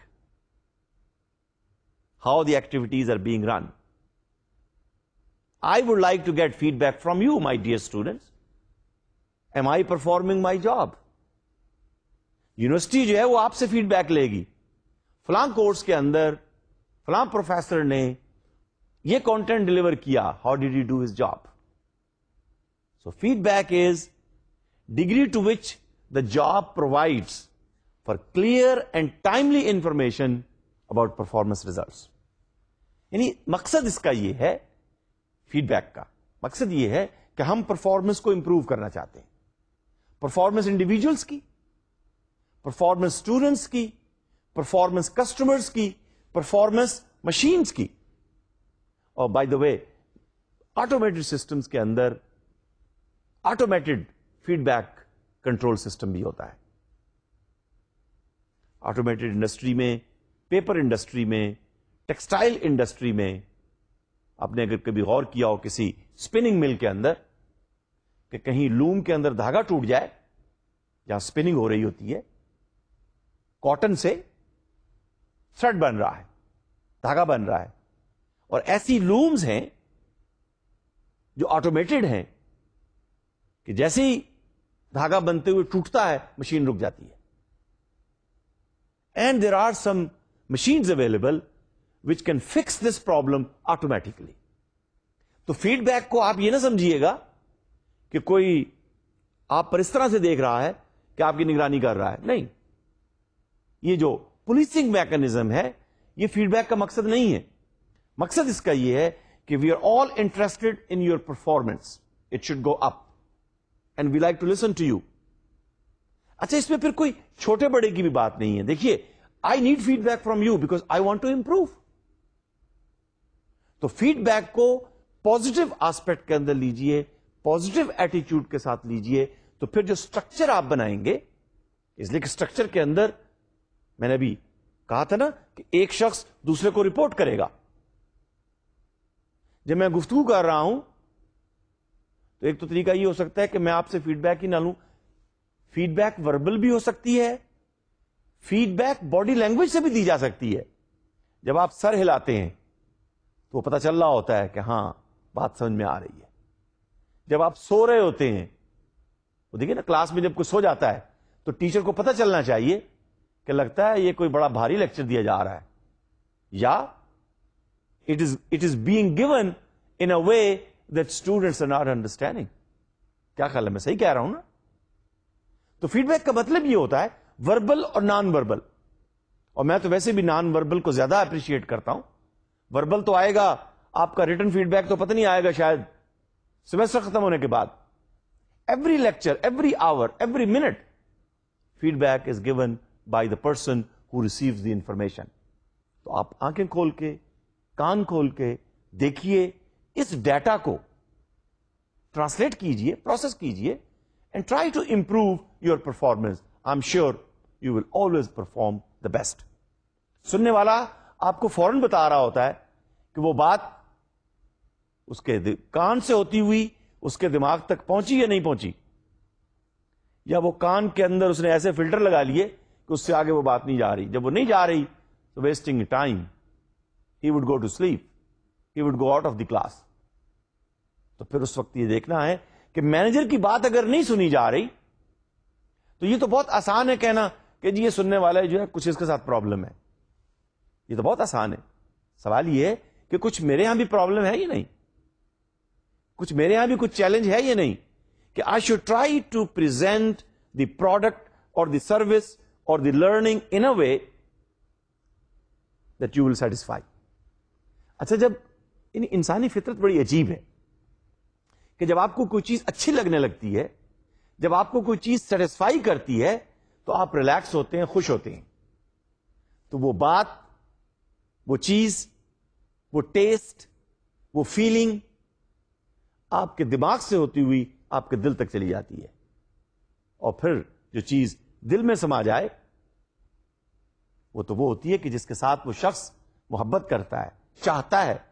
S1: How the activities are being run. I would like to get feedback from you, my dear students. Am I performing my job? University جو ہے وہ آپ سے فیڈ بیک لے گی, فلاں کورس کے اندر فلاں پروفیسر نے یہ کانٹینٹ ڈلیور کیا, how did he do his job. So feedback is degree to which the job provides for clear and timely information about performance results. یعنی مقصد اس کا یہ ہے, فیڈ بیک کا مقصد یہ ہے کہ ہم پرفارمنس کو امپروو کرنا چاہتے ہیں. پرفارمنس انڈیویجلس کی, پرفارمنس اسٹوڈنٹس کی, پرفارمنس کسٹمرس کی, پرفارمنس مشینس کی. اور by the way automated systems کے اندر automated feedback control system بھی ہوتا ہے. آٹومیٹڈ انڈسٹری میں, پیپر انڈسٹری میں, ٹیکسٹائل انڈسٹری میں, آپ نے اگر کبھی غور کیا ہو کسی اسپننگ مل کے اندر کہ کہیں لوم کے اندر دھاگا ٹوٹ جائے, جہاں اسپننگ ہو رہی ہوتی ہے, کاٹن سے تھریڈ بن رہا ہے, دھاگا بن رہا ہے, اور ایسی لومز ہیں جو آٹومیٹڈ ہیں کہ جیسے ہی دھاگا بنتے ہوئے ٹوٹتا ہے مشین رک جاتی ہے. And there are some machines available which can fix this problem automatically. تو فیڈ بیک کو آپ یہ نہ سمجھیے گا کہ کوئی آپ پر اس طرح سے دیکھ رہا ہے کہ آپ کی نگرانی کر رہا ہے. نہیں, یہ جو پولیسنگ میکانزم ہے یہ فیڈ بیک کا مقصد نہیں ہے. مقصد اس کا یہ ہے کہ we are all interested in your performance, it should go up and we like to listen to you. اچھا، اس میں پھر کوئی چھوٹے بڑے کی بھی بات نہیں ہے. دیکھیے، I need feedback from you because I want to improve. تو فیڈ بیک کو پازیٹو آسپیکٹ کے اندر لیجئے، پازیٹو ایٹیچیوڈ کے ساتھ لیجئے، تو پھر جو اسٹرکچر آپ بنائیں گے، اس لیے کہ اسٹرکچر کے اندر میں نے ابھی کہا تھا نا کہ ایک شخص دوسرے کو رپورٹ کرے گا. جب میں گفتگو کر رہا ہوں تو ایک تو طریقہ یہ ہو سکتا ہے کہ میں آپ سے فیڈ بیک ہی نہ لوں. فیڈ بیک وربل بھی ہو سکتی ہے، فیڈ بیک باڈی لینگویج سے بھی دی جا سکتی ہے. جب آپ سر ہلاتے ہیں تو وہ پتہ چل رہا ہوتا ہے کہ ہاں بات سمجھ میں آ رہی ہے. جب آپ سو رہے ہوتے ہیں، وہ دیکھیے نا، کلاس میں جب کوئی سو جاتا ہے تو ٹیچر کو پتہ چلنا چاہیے کہ لگتا ہے یہ کوئی بڑا بھاری لیکچر دیا جا رہا ہے، یا it is it is being given in a way that students are not understanding. کیا خیال ہے، میں صحیح کہہ رہا ہوں نا؟ تو فیڈ بیک کا مطلب یہ ہوتا ہے وربل اور نان وربل. اور میں تو ویسے بھی نان وربل کو زیادہ اپریشیٹ کرتا ہوں. وربل تو آئے گا، آپ کا ریٹن فیڈ بیک تو پتہ نہیں آئے گا شاید سیمسٹر ختم ہونے کے بعد. Every lecture, every hour, every minute feedback is given by the person who receives the information. تو آپ آنکھیں کھول کے، کان کھول کے دیکھیے، اس ڈیٹا کو ٹرانسلیٹ کیجئے، پروسیس کیجئے، and try to improve your performance. I am sure you will always perform the best. سننے والا آپ کو فوراً بتا رہا ہوتا ہے کہ وہ بات اس کے کان سے ہوتی ہوئی اس کے دماغ تک پہنچی یا نہیں پہنچی، یا وہ کان کے اندر اس نے ایسے فلٹر لگا لیے کہ اس سے آگے وہ بات نہیں جا رہی. جب وہ نہیں جا رہی تو wasting time, he would go to sleep, he would go out of the class. تو پھر اس وقت یہ دیکھنا ہے کہ مینیجر کی بات اگر نہیں سنی جا رہی تو یہ تو بہت آسان ہے کہنا کہ جی یہ سننے والا جو ہے کچھ اس کے ساتھ پرابلم ہے. یہ تو بہت آسان ہے. سوال یہ ہے کہ کچھ میرے ہاں بھی پرابلم ہے یا نہیں، کچھ میرے ہاں بھی کچھ چیلنج ہے یا نہیں، کہ I should try to present the product or the service or the learning in a way that you will satisfy. اچھا، جب انسانی فطرت بڑی عجیب ہے کہ جب آپ کو کوئی چیز اچھی لگنے لگتی ہے، جب آپ کو کوئی چیز سیٹسفائی کرتی ہے تو آپ ریلیکس ہوتے ہیں، خوش ہوتے ہیں. تو وہ بات، وہ چیز، وہ ٹیسٹ، وہ فیلنگ آپ کے دماغ سے ہوتی ہوئی آپ کے دل تک چلی جاتی ہے. اور پھر جو چیز دل میں سما جائے وہ تو وہ ہوتی ہے کہ جس کے ساتھ وہ شخص محبت کرتا ہے، چاہتا ہے.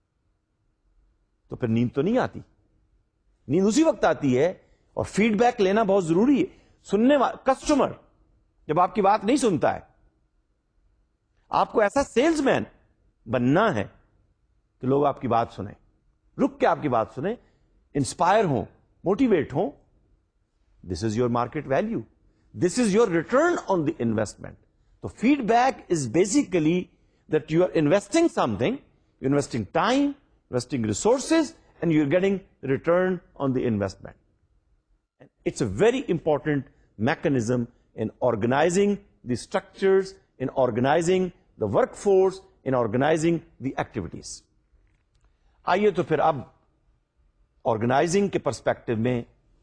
S1: تو پھر نیند تو نہیں آتی، نیند اسی وقت آتی ہے. اور فیڈ بیک لینا بہت ضروری ہے. سننے والا کسٹمر جب آپ کی بات نہیں سنتا ہے، آپ کو ایسا سیلز مین بننا ہے کہ لوگ آپ کی بات سنیں، رک کے آپ کی بات سنیں، انسپائر ہوں، موٹیویٹ ہوں. This is your market value, this is your return on the investment. تو feedback is basically that you are investing something, you investing time, investing resources, and you are getting return on the investment. It's a very important mechanism in organizing the structures, in organizing the workforce, in organizing the activities. آئیے تو پھر اب آرگنائزنگ کے پرسپیکٹو میں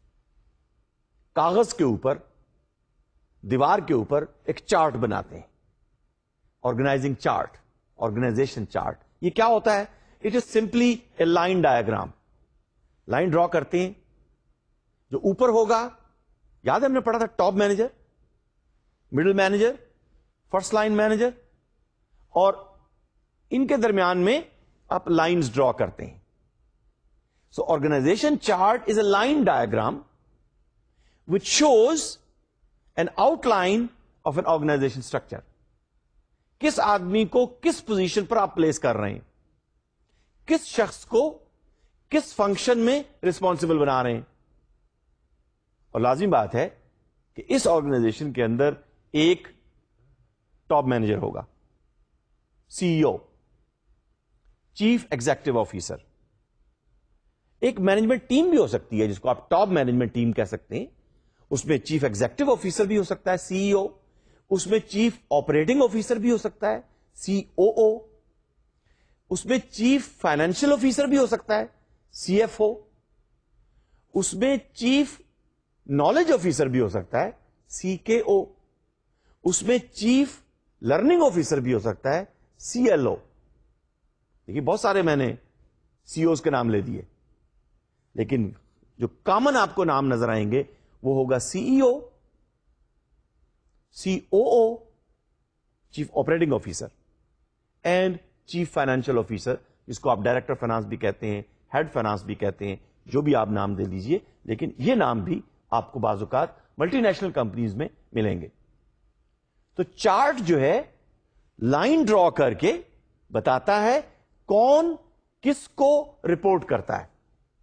S1: کاغذ کے اوپر، دیوار کے اوپر ایک چارٹ بناتے ہیں. Organizing chart, organization chart. یہ کیا ہوتا ہے؟ It is simply a line diagram. Line draw کرتے ہیں، جو اوپر ہوگا، یاد ہے ہم نے پڑھا تھا top manager, middle manager, first line manager, اور ان کے درمیان میں آپ لائنز ڈرا کرتے ہیں. So organization chart is a line diagram which shows an outline of an organization structure. کس آدمی کو کس پوزیشن پر آپ پلیس کر رہے ہیں، کس شخص کو کس فنکشن میں ریسپانسبل بنا رہے ہیں. اور لازمی بات ہے کہ اس آرگنائزیشن کے اندر ایک ٹاپ مینیجر ہوگا، C E O, chief executive officer. ایک مینجمنٹ ٹیم بھی ہو سکتی ہے جس کو آپ ٹاپ مینجمنٹ ٹیم کہہ سکتے ہیں. اس میں چیف ایگزیکٹو آفیسر بھی ہو سکتا ہے، سی ای او. اس میں چیف آپریٹنگ آفیسر بھی ہو سکتا ہے، سی او او. اس میں چیف فائنینشیل آفیسر بھی ہو سکتا ہے, سی ایف او. اس میں چیف نالج آفیسر بھی ہو سکتا ہے, سی کے او. اس میں چیف لرننگ آفیسر بھی ہو سکتا ہے, سی ایل او. دیکھیے بہت سارے میں نے سی اوز کے نام لے دیے, لیکن جو کامن آپ کو نام نظر آئیں گے وہ ہوگا C E O, C O O, chief operating officer, and chief financial officer, جس کو آپ ڈائریکٹر فائنانس بھی کہتے ہیں, ہیڈ فائنانس بھی کہتے ہیں, جو بھی آپ نام دے لیجئے, لیکن یہ نام بھی آپ کو بعض اوقات ملٹی نیشنل کمپنیز میں ملیں گے. تو چارٹ جو ہے لائن ڈرا کر کے بتاتا ہے کون کس کو رپورٹ کرتا ہے,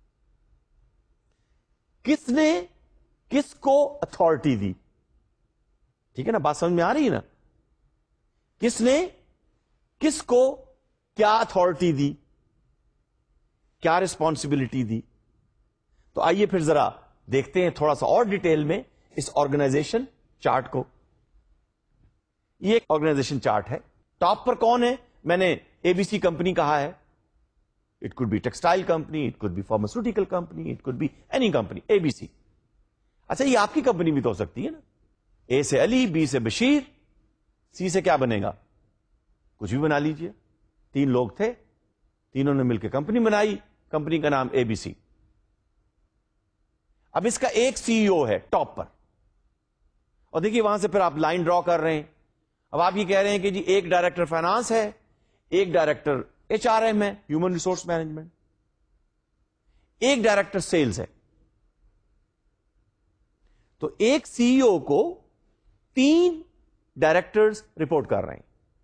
S1: کس نے کس کو اتھارٹی دی. ٹھیک ہے نا, بات سمجھ میں آ رہی ہے نا, کس نے کس کو کیا اتھارٹی دی, کیا رسپانسبلٹی دی. تو آئیے پھر ذرا دیکھتے ہیں تھوڑا سا اور ڈیٹیل میں اس آرگنائزیشن چارٹ کو. یہ ایک آرگنائزیشن چارٹ ہے. ٹاپ پر کون ہے؟ میں نے اے بی سی کمپنی کہا ہے. It could be textile company, it could be pharmaceutical company, it could be any company, A B C. اچھا یہ آپ کی کمپنی بھی تو ہو سکتی ہے نا. اے سے علی, بی سے بشیر, سی سے کیا بنے گا؟ کچھ بھی بنا لیجئے. تین لوگ تھے, تینوں نے مل کے کمپنی بنائی, کمپنی کا نام اے بی سی. اب اس کا ایک سی ای او ہے ٹاپ پر, اور دیکھیے وہاں سے پھر آپ لائن ڈرا کر رہے ہیں. اب آپ یہ کہہ رہے ہیں کہ جی ایک ڈائریکٹر فائنانس ہے, ایک ڈائریکٹر ایچ آر ایم ہے, ہیومن ریسورس مینجمنٹ, ایک ڈائریکٹر سیلز ہے. تو ایک سی ای او کو تین ڈائریکٹرز رپورٹ کر رہے ہیں.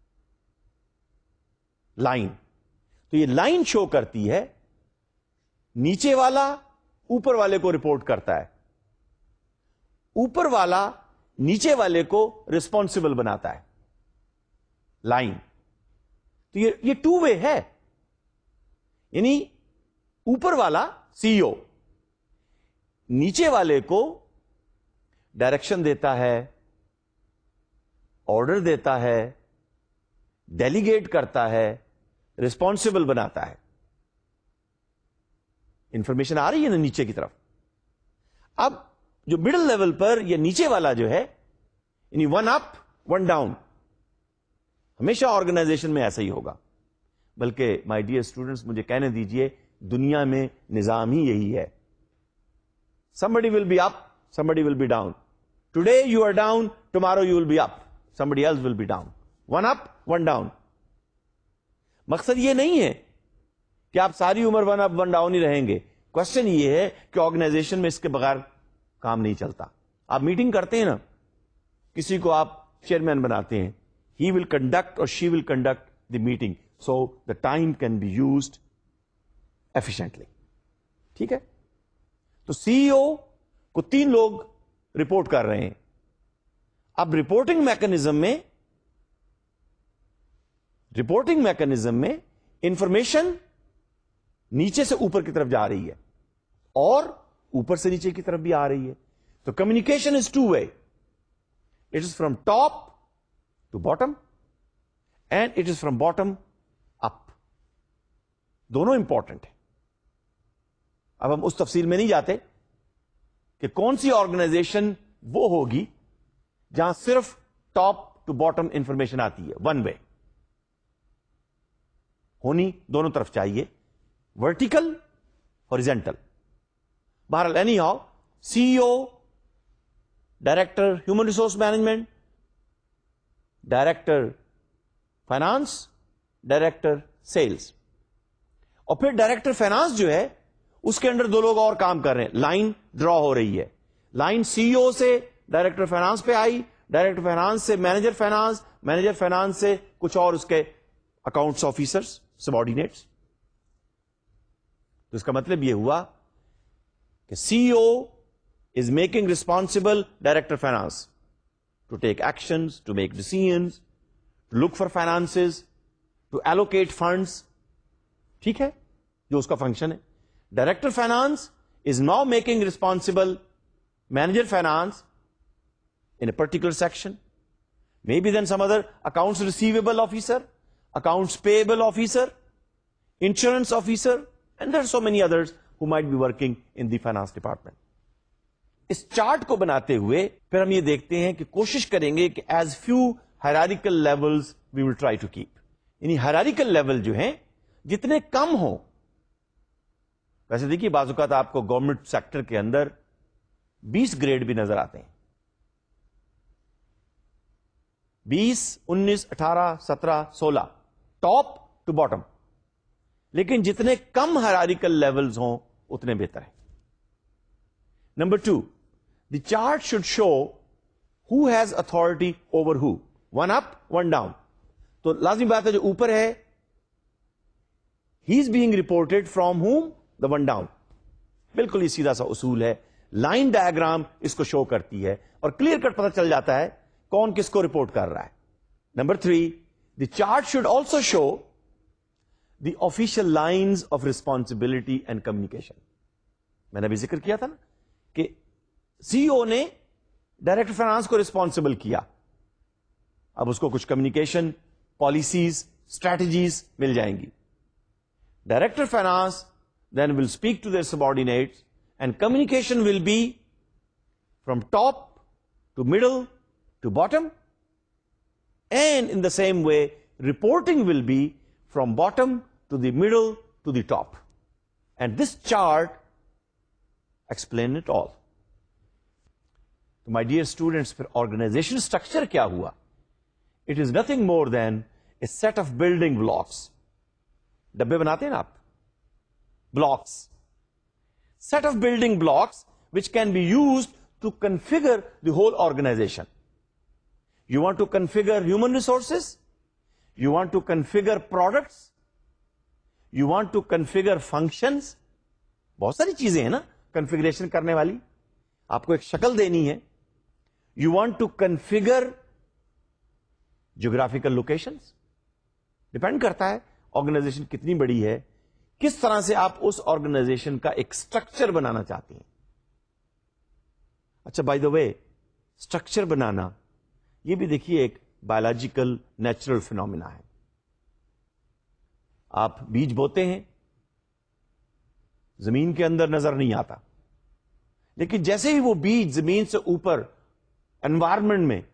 S1: لائن, تو یہ لائن شو کرتی ہے نیچے والا اوپر والے کو رپورٹ کرتا ہے, اوپر والا نیچے والے کو ریسپانسبل بناتا ہے. لائن تو یہ یہ ٹو وے ہے, یعنی اوپر والا سی ای او نیچے والے کو ڈائریکشن دیتا ہے, آرڈر دیتا ہے, ڈیلیگیٹ کرتا ہے, ریسپانسبل بناتا ہے. انفارمیشن آ رہی ہے نا نیچے کی طرف. اب جو مڈل لیول پر یا نیچے والا جو ہے, یعنی ون اپ ون ڈاؤن, ہمیشہ آرگنائزیشن میں ایسا ہی ہوگا. بلکہ مائی ڈیئر اسٹوڈنٹس مجھے کہنے دیجئے, دنیا میں نظام ہی یہی ہے. somebody will be up, somebody will be down. Today you are down, tomorrow you will be up, somebody else will be down. One up, one down. مقصد یہ نہیں ہے کہ آپ ساری عمر ون اپ ون ڈاؤن ہی رہیں گے. کوشچن یہ ہے کہ آرگنائزیشن میں اس کے بغیر کام نہیں چلتا. آپ میٹنگ کرتے ہیں نا, کسی کو آپ چیئرمین بناتے ہیں, ہی will conduct or she will conduct the meeting, so the time can be used efficiently. ٹھیک ہے, تو سی ای او کو تین لوگ رپورٹ کر رہے ہیں. اب رپورٹنگ میکنزم میں رپورٹنگ میکنزم میں انفارمیشن نیچے سے اوپر کی طرف جا رہی ہے اور اوپر سے نیچے کی طرف بھی آ رہی ہے. تو communication is two way, it is from top to bottom and it is from bottom up. دونوں امپورٹنٹ ہیں. اب ہم اس تفصیل میں نہیں جاتے کہ کون سی آرگنائزیشن وہ ہوگی جہاں صرف ٹاپ ٹو باٹم انفارمیشن آتی ہے. ون وے ہونی دونوں طرف چاہیے, ورٹیکل ہاریزونٹل. بہرحال anyhow, C E O, director human resource management, director finance, director sales, اور پھر ڈائریکٹر فائنانس جو ہے اس کے اندر دو لوگ اور کام کر رہے ہیں. لائن ڈرا ہو رہی ہے. لائن سی ای او سے ڈائریکٹر فائنانس پہ آئی, ڈائریکٹر فائنانس سے مینیجر فائنانس, مینیجر فائنانس سے کچھ اور اس کے اکاؤنٹس آفیسرس, سبارڈینیٹس. تو اس کا مطلب یہ ہوا کہ C E O is making responsible director finance to take actions, to make decisions, to look for finances, to allocate funds. ٹھیک ہے, جو اس کا فنکشن ہے. Director finance is now making responsible manager finance in a particular section, maybe then some other accounts receivable officer, accounts payable officer, insurance officer, and there are so many others who might be working in the finance department. اس چارٹ کو بناتے ہوئے پھر ہم یہ دیکھتے ہیں کہ کوشش کریں گے کہ as few hierarchical levels we will try to keep. یعنی ہائرارکل لیول جو ہیں جتنے کم ہوں. ویسے دیکھیے بعض اوقات آپ کو گورنمنٹ سیکٹر کے اندر بیس گریڈ بھی نظر آتے ہیں, بیس, انیس, اٹھارہ, سترہ, سولہ, ٹاپ ٹو باٹم. لیکن جتنے کم ہائرارکل لیولز ہوں اتنے بہتر ہے. Number two, the chart should show who has authority over who, one up one down. تو لازمی بات ہے جو اوپر ہے he is being reported from whom, the one down. بالکل یہ سیدھا سا اصول ہے. لائن ڈائگرام اس کو شو کرتی ہے اور کلیئر کٹ پتہ چل جاتا ہے کون کس کو رپورٹ کر رہا ہے. Number three, the chart should also show the official lines of responsibility and communication. میں نے ابھی ذکر کیا تھا نا کہ سی او نے ڈائریکٹر فائنانس کو ریسپانسبل کیا, اب اس کو کچھ کمیونیکیشن پالیسیز اسٹریٹجیز مل جائیں گی. Director finance then will speak to their subordinates and communication will be from top to middle to bottom, and in the same way reporting will be from bottom to the middle to the top. And this chart explain it all. So my dear students, for organization structure kya hua? It is nothing more than a set of building blocks. ڈبے بناتے ہیں نا آپ, blocks, set of building blocks which can be used to configure the whole organization. You want to configure human resources, you want to configure products, you want to configure functions. بہت ساری چیزیں ہیں نا کنفیگریشن کرنے والی, آپ کو ایک شکل دینی ہے. You want to configure geographical locations. Depend کرتا ہے آرگنائزیشن کتنی بڑی ہے, کس طرح سے آپ اس آرگنائزیشن کا ایک اسٹرکچر بنانا چاہتے ہیں. اچھا بائی دا وے, اسٹرکچر بنانا یہ بھی دیکھیے ایک بایولوجیکل نیچرل فینومینا ہے. آپ بیج بوتے ہیں, زمین کے اندر نظر نہیں آتا, لیکن جیسے ہی وہ بیج زمین سے اوپر انوائرمنٹ میں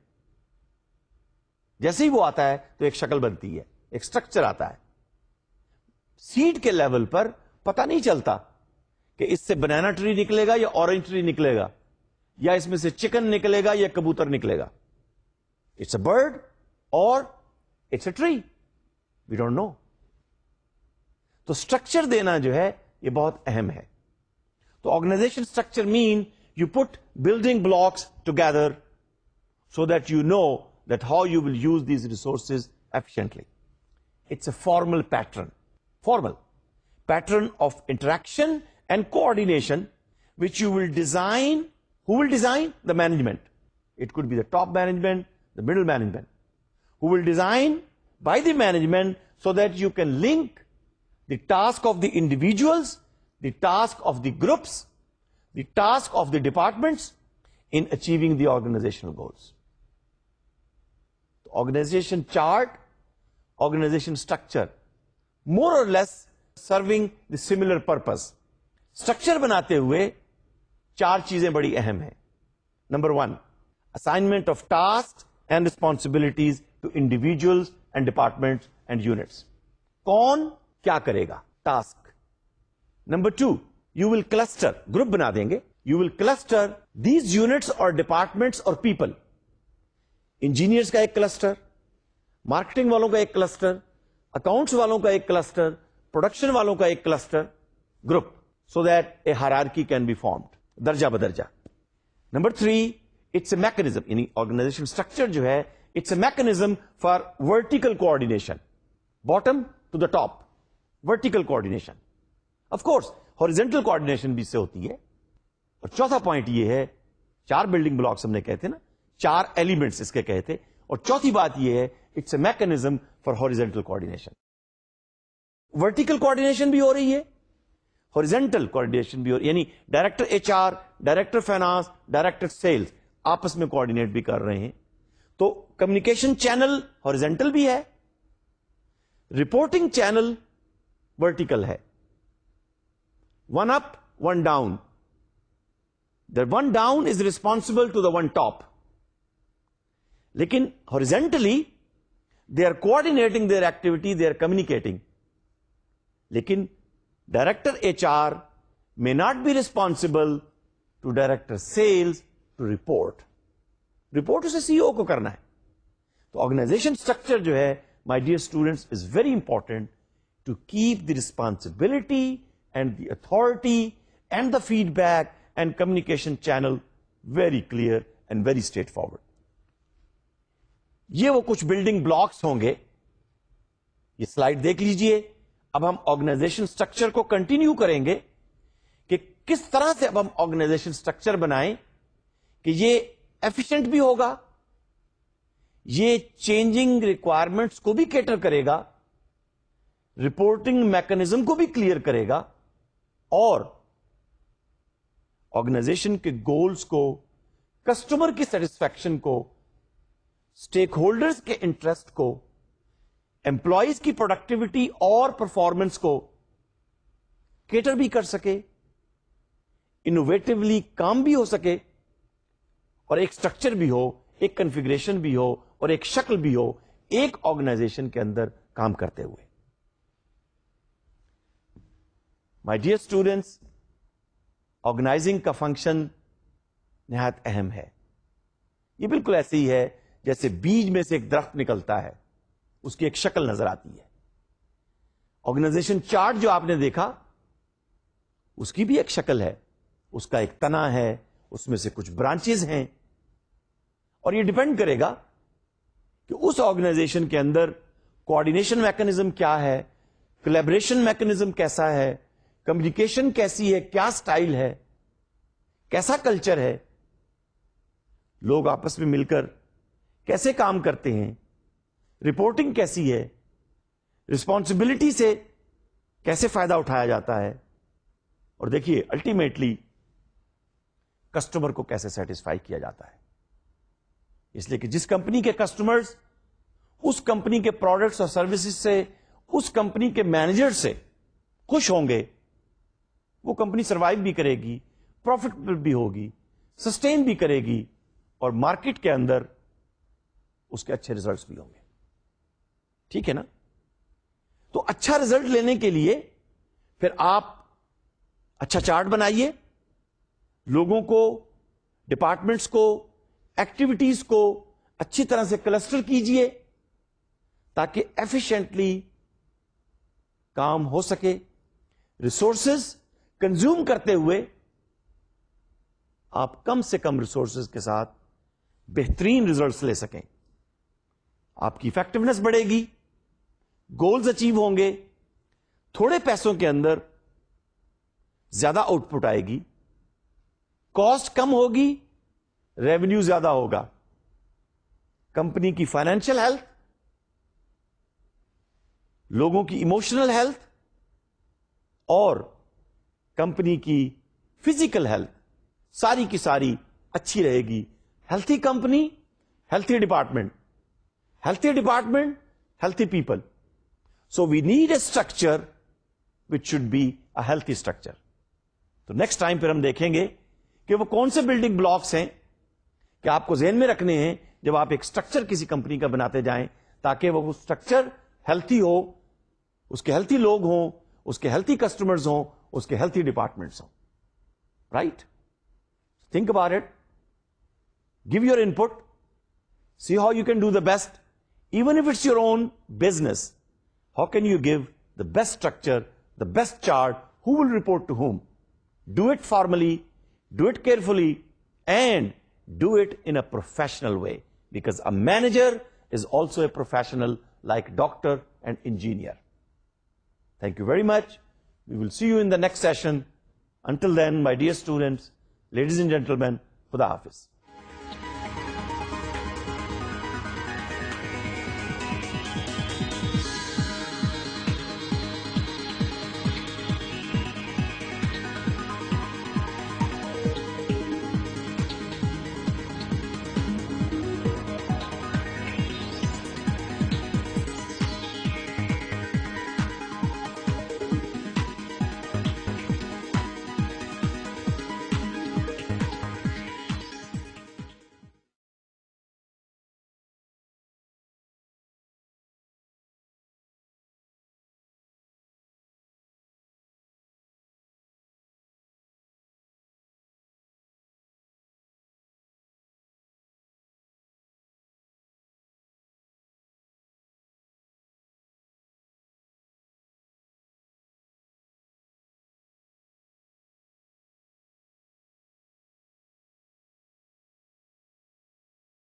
S1: جیسے ہی وہ آتا ہے تو ایک شکل بنتی ہے, ایک اسٹرکچر آتا ہے. سیڈ کے لیول پر پتہ نہیں چلتا کہ اس سے بنانا ٹری نکلے گا یا اورنج ٹری نکلے گا, یا اس میں سے چکن نکلے گا یا کبوتر نکلے گا. It's a bird or it's a tree, we don't know. تو اسٹرکچر دینا جو ہے یہ بہت اہم ہے. تو organization structure mean you put building blocks together so that you know that how you will use these resources efficiently. It's a formal pattern, formal pattern of interaction and coordination which you will design. Who will design? The management. It could be the top management, the middle management, who will design by the management so that you can link the task of the individuals, the task of the groups, the task of the departments in achieving the organizational goals. The organization chart, organization structure, more or less serving the similar purpose. Structure بناتے ہوئے چار چیزیں بڑی اہم ہیں. Number one, assignment of task and responsibilities to individuals and departments and units. کون کیا کرے گا, task. Number two, you will cluster, group بنا دیں گے, you will cluster these units اور ڈپارٹمنٹس اور پیپل. انجینئرس کا ایک کلسٹر, مارکیٹنگ والوں کا ایک کلسٹر, اکاؤنٹس والوں کا ایک کلسٹر, پروڈکشن والوں کا ایک cluster, group, so that a hierarchy can be formed درجہ بدرجہ. Number three, it's a mechanism, یعنی آرگنائزیشن اسٹرکچر جو ہے it's a mechanism for vertical coordination, bottom to the top, vertical coordination. Of course horizontal coordination بھی اس سے ہوتی ہے. اور چوتھا پوائنٹ یہ ہے, چار بلڈنگ بلاکس ہم نے کہتے نا, چار ایلیمنٹس اس کے کہتے, اور چوتھی بات یہ ہے it's a mechanism for horizontal coordination. Vertical coordination بھی ہو رہی ہے, ہاریزونٹل کوآرڈینیشن بھی ہو رہی ہے, یعنی director H R, director finance, director sales آپس میں کوآرڈینیٹ بھی کر رہے ہیں. تو کمیونیکیشن چینل ہاریزونٹل بھی ہے, رپورٹنگ چینل vertical ہے. One up, one down. The one down is responsible to the one top. Lekin horizontally, they are coordinating their activity, they are communicating. Lekin director H R may not be responsible to director sales to report. Report اسے سی او کو کرنا ہے. تو آرگنائزیشن اسٹرکچر جو ہے my dear students is very important to keep the responsibility and the authority and the feedback and communication channel very clear and very straightforward. یہ وہ کچھ بلڈنگ بلاکس ہوں گے. یہ سلائیڈ دیکھ لیجئے. اب ہم آرگنائزیشن اسٹرکچر کو کنٹینیو کریں گے کہ کس طرح سے اب ہم آرگنائزیشن اسٹرکچر بنائیں کہ یہ ایفیشنٹ بھی ہوگا, یہ چینجنگ ریکوائرمنٹس کو بھی کیٹر کرے گا, رپورٹنگ میکنزم کو بھی کلیئر کرے گا, اور آرگنائزیشن کے گولز کو, کسٹمر کی سیٹسفیکشن کو, اسٹیک ہولڈرز کے انٹرسٹ کو, امپلائیز کی پروڈکٹیوٹی اور پرفارمنس کو کیٹر بھی کر سکے, انوویٹیولی کام بھی ہو سکے, اور ایک اسٹرکچر بھی ہو, ایک کنفیگریشن بھی ہو, اور ایک شکل بھی ہو ایک آرگنائزیشن کے اندر کام کرتے ہوئے. مائی ڈیئر اسٹوڈینٹس, آرگنائزنگ کا فنکشن نہایت اہم ہے. یہ بالکل ایسے ہی ہے جیسے بیج میں سے ایک درخت نکلتا ہے, اس کی ایک شکل نظر آتی ہے. آرگنائزیشن چارٹ جو آپ نے دیکھا اس کی بھی ایک شکل ہے, اس کا ایک تنا ہے, اس میں سے کچھ برانچز ہیں, اور یہ ڈیپینڈ کرے گا کہ اس آرگنائزیشن کے اندر کوآرڈینیشن میکنزم کیا ہے, کولیبریشن میکنزم کیسا ہے, کمیونیکیشن کیسی ہے, کیا سٹائل ہے, کیسا کلچر ہے, لوگ آپس میں مل کر کیسے کام کرتے ہیں, رپورٹنگ کیسی ہے, رسپانسبلٹی سے کیسے فائدہ اٹھایا جاتا ہے, اور دیکھیے الٹیمیٹلی کسٹمر کو کیسے سیٹسفائی کیا جاتا ہے. اس لیے کہ جس کمپنی کے کسٹمرز اس کمپنی کے پروڈکٹس اور سروسز سے, اس کمپنی کے مینیجر سے خوش ہوں گے, وہ کمپنی سروائیو بھی کرے گی, پروفیٹیبل بھی ہوگی, سسٹین بھی کرے گی, اور مارکیٹ کے اندر اس کے اچھے ریزلٹس بھی ہوں گے. ٹھیک ہے نا؟ تو اچھا ریزلٹ لینے کے لیے پھر آپ اچھا چارٹ بنائیے, لوگوں کو, ڈپارٹمنٹس کو, ایکٹیویٹیز کو اچھی طرح سے کلسٹر کیجئے تاکہ ایفیشنٹلی کام ہو سکے. ریسورسز کنزیوم کرتے ہوئے آپ کم سے کم ریسورسز کے ساتھ بہترین ریزلٹس لے سکیں. آپ کی افیکٹونیس بڑھے گی, گولز اچیو ہوں گے, تھوڑے پیسوں کے اندر زیادہ آؤٹ پٹ آئے گی, کاسٹ کم ہوگی, ریونیو زیادہ ہوگا. کمپنی کی فائنینشیل ہیلتھ, لوگوں کی ایموشنل ہیلتھ, اور کمپنی کی فزیکل ہیلتھ ساری کی ساری اچھی رہے گی. Healthy company, healthy department, healthy department, healthy people. So we need a structure which should be a healthy structure. تو نیکسٹ ٹائم پھر ہم دیکھیں گے کہ وہ کون سے بلڈنگ بلاکس ہیں کہ آپ کو ذہن میں رکھنے ہیں جب آپ ایک اسٹرکچر کسی کمپنی کا بناتے جائیں, تاکہ وہ اسٹرکچر ہیلتھی ہو, اس کے ہیلتھی لوگ ہوں, اس کے ہیلتھی کسٹمرز ہوں, اس کے ہیلتھی ڈپارٹمنٹس ہوں. Right? Think about it, give your input, see how you can do the best. Even if it's your own business, how can you give the best structure, the best chart, who will report to whom. Do it formally, do it carefully, and do it in a professional way, because a manager is also a professional like doctor and engineer. Thank you very much. We will see you in the next session. Until then, my dear students, ladies and gentlemen, Khuda Hafiz.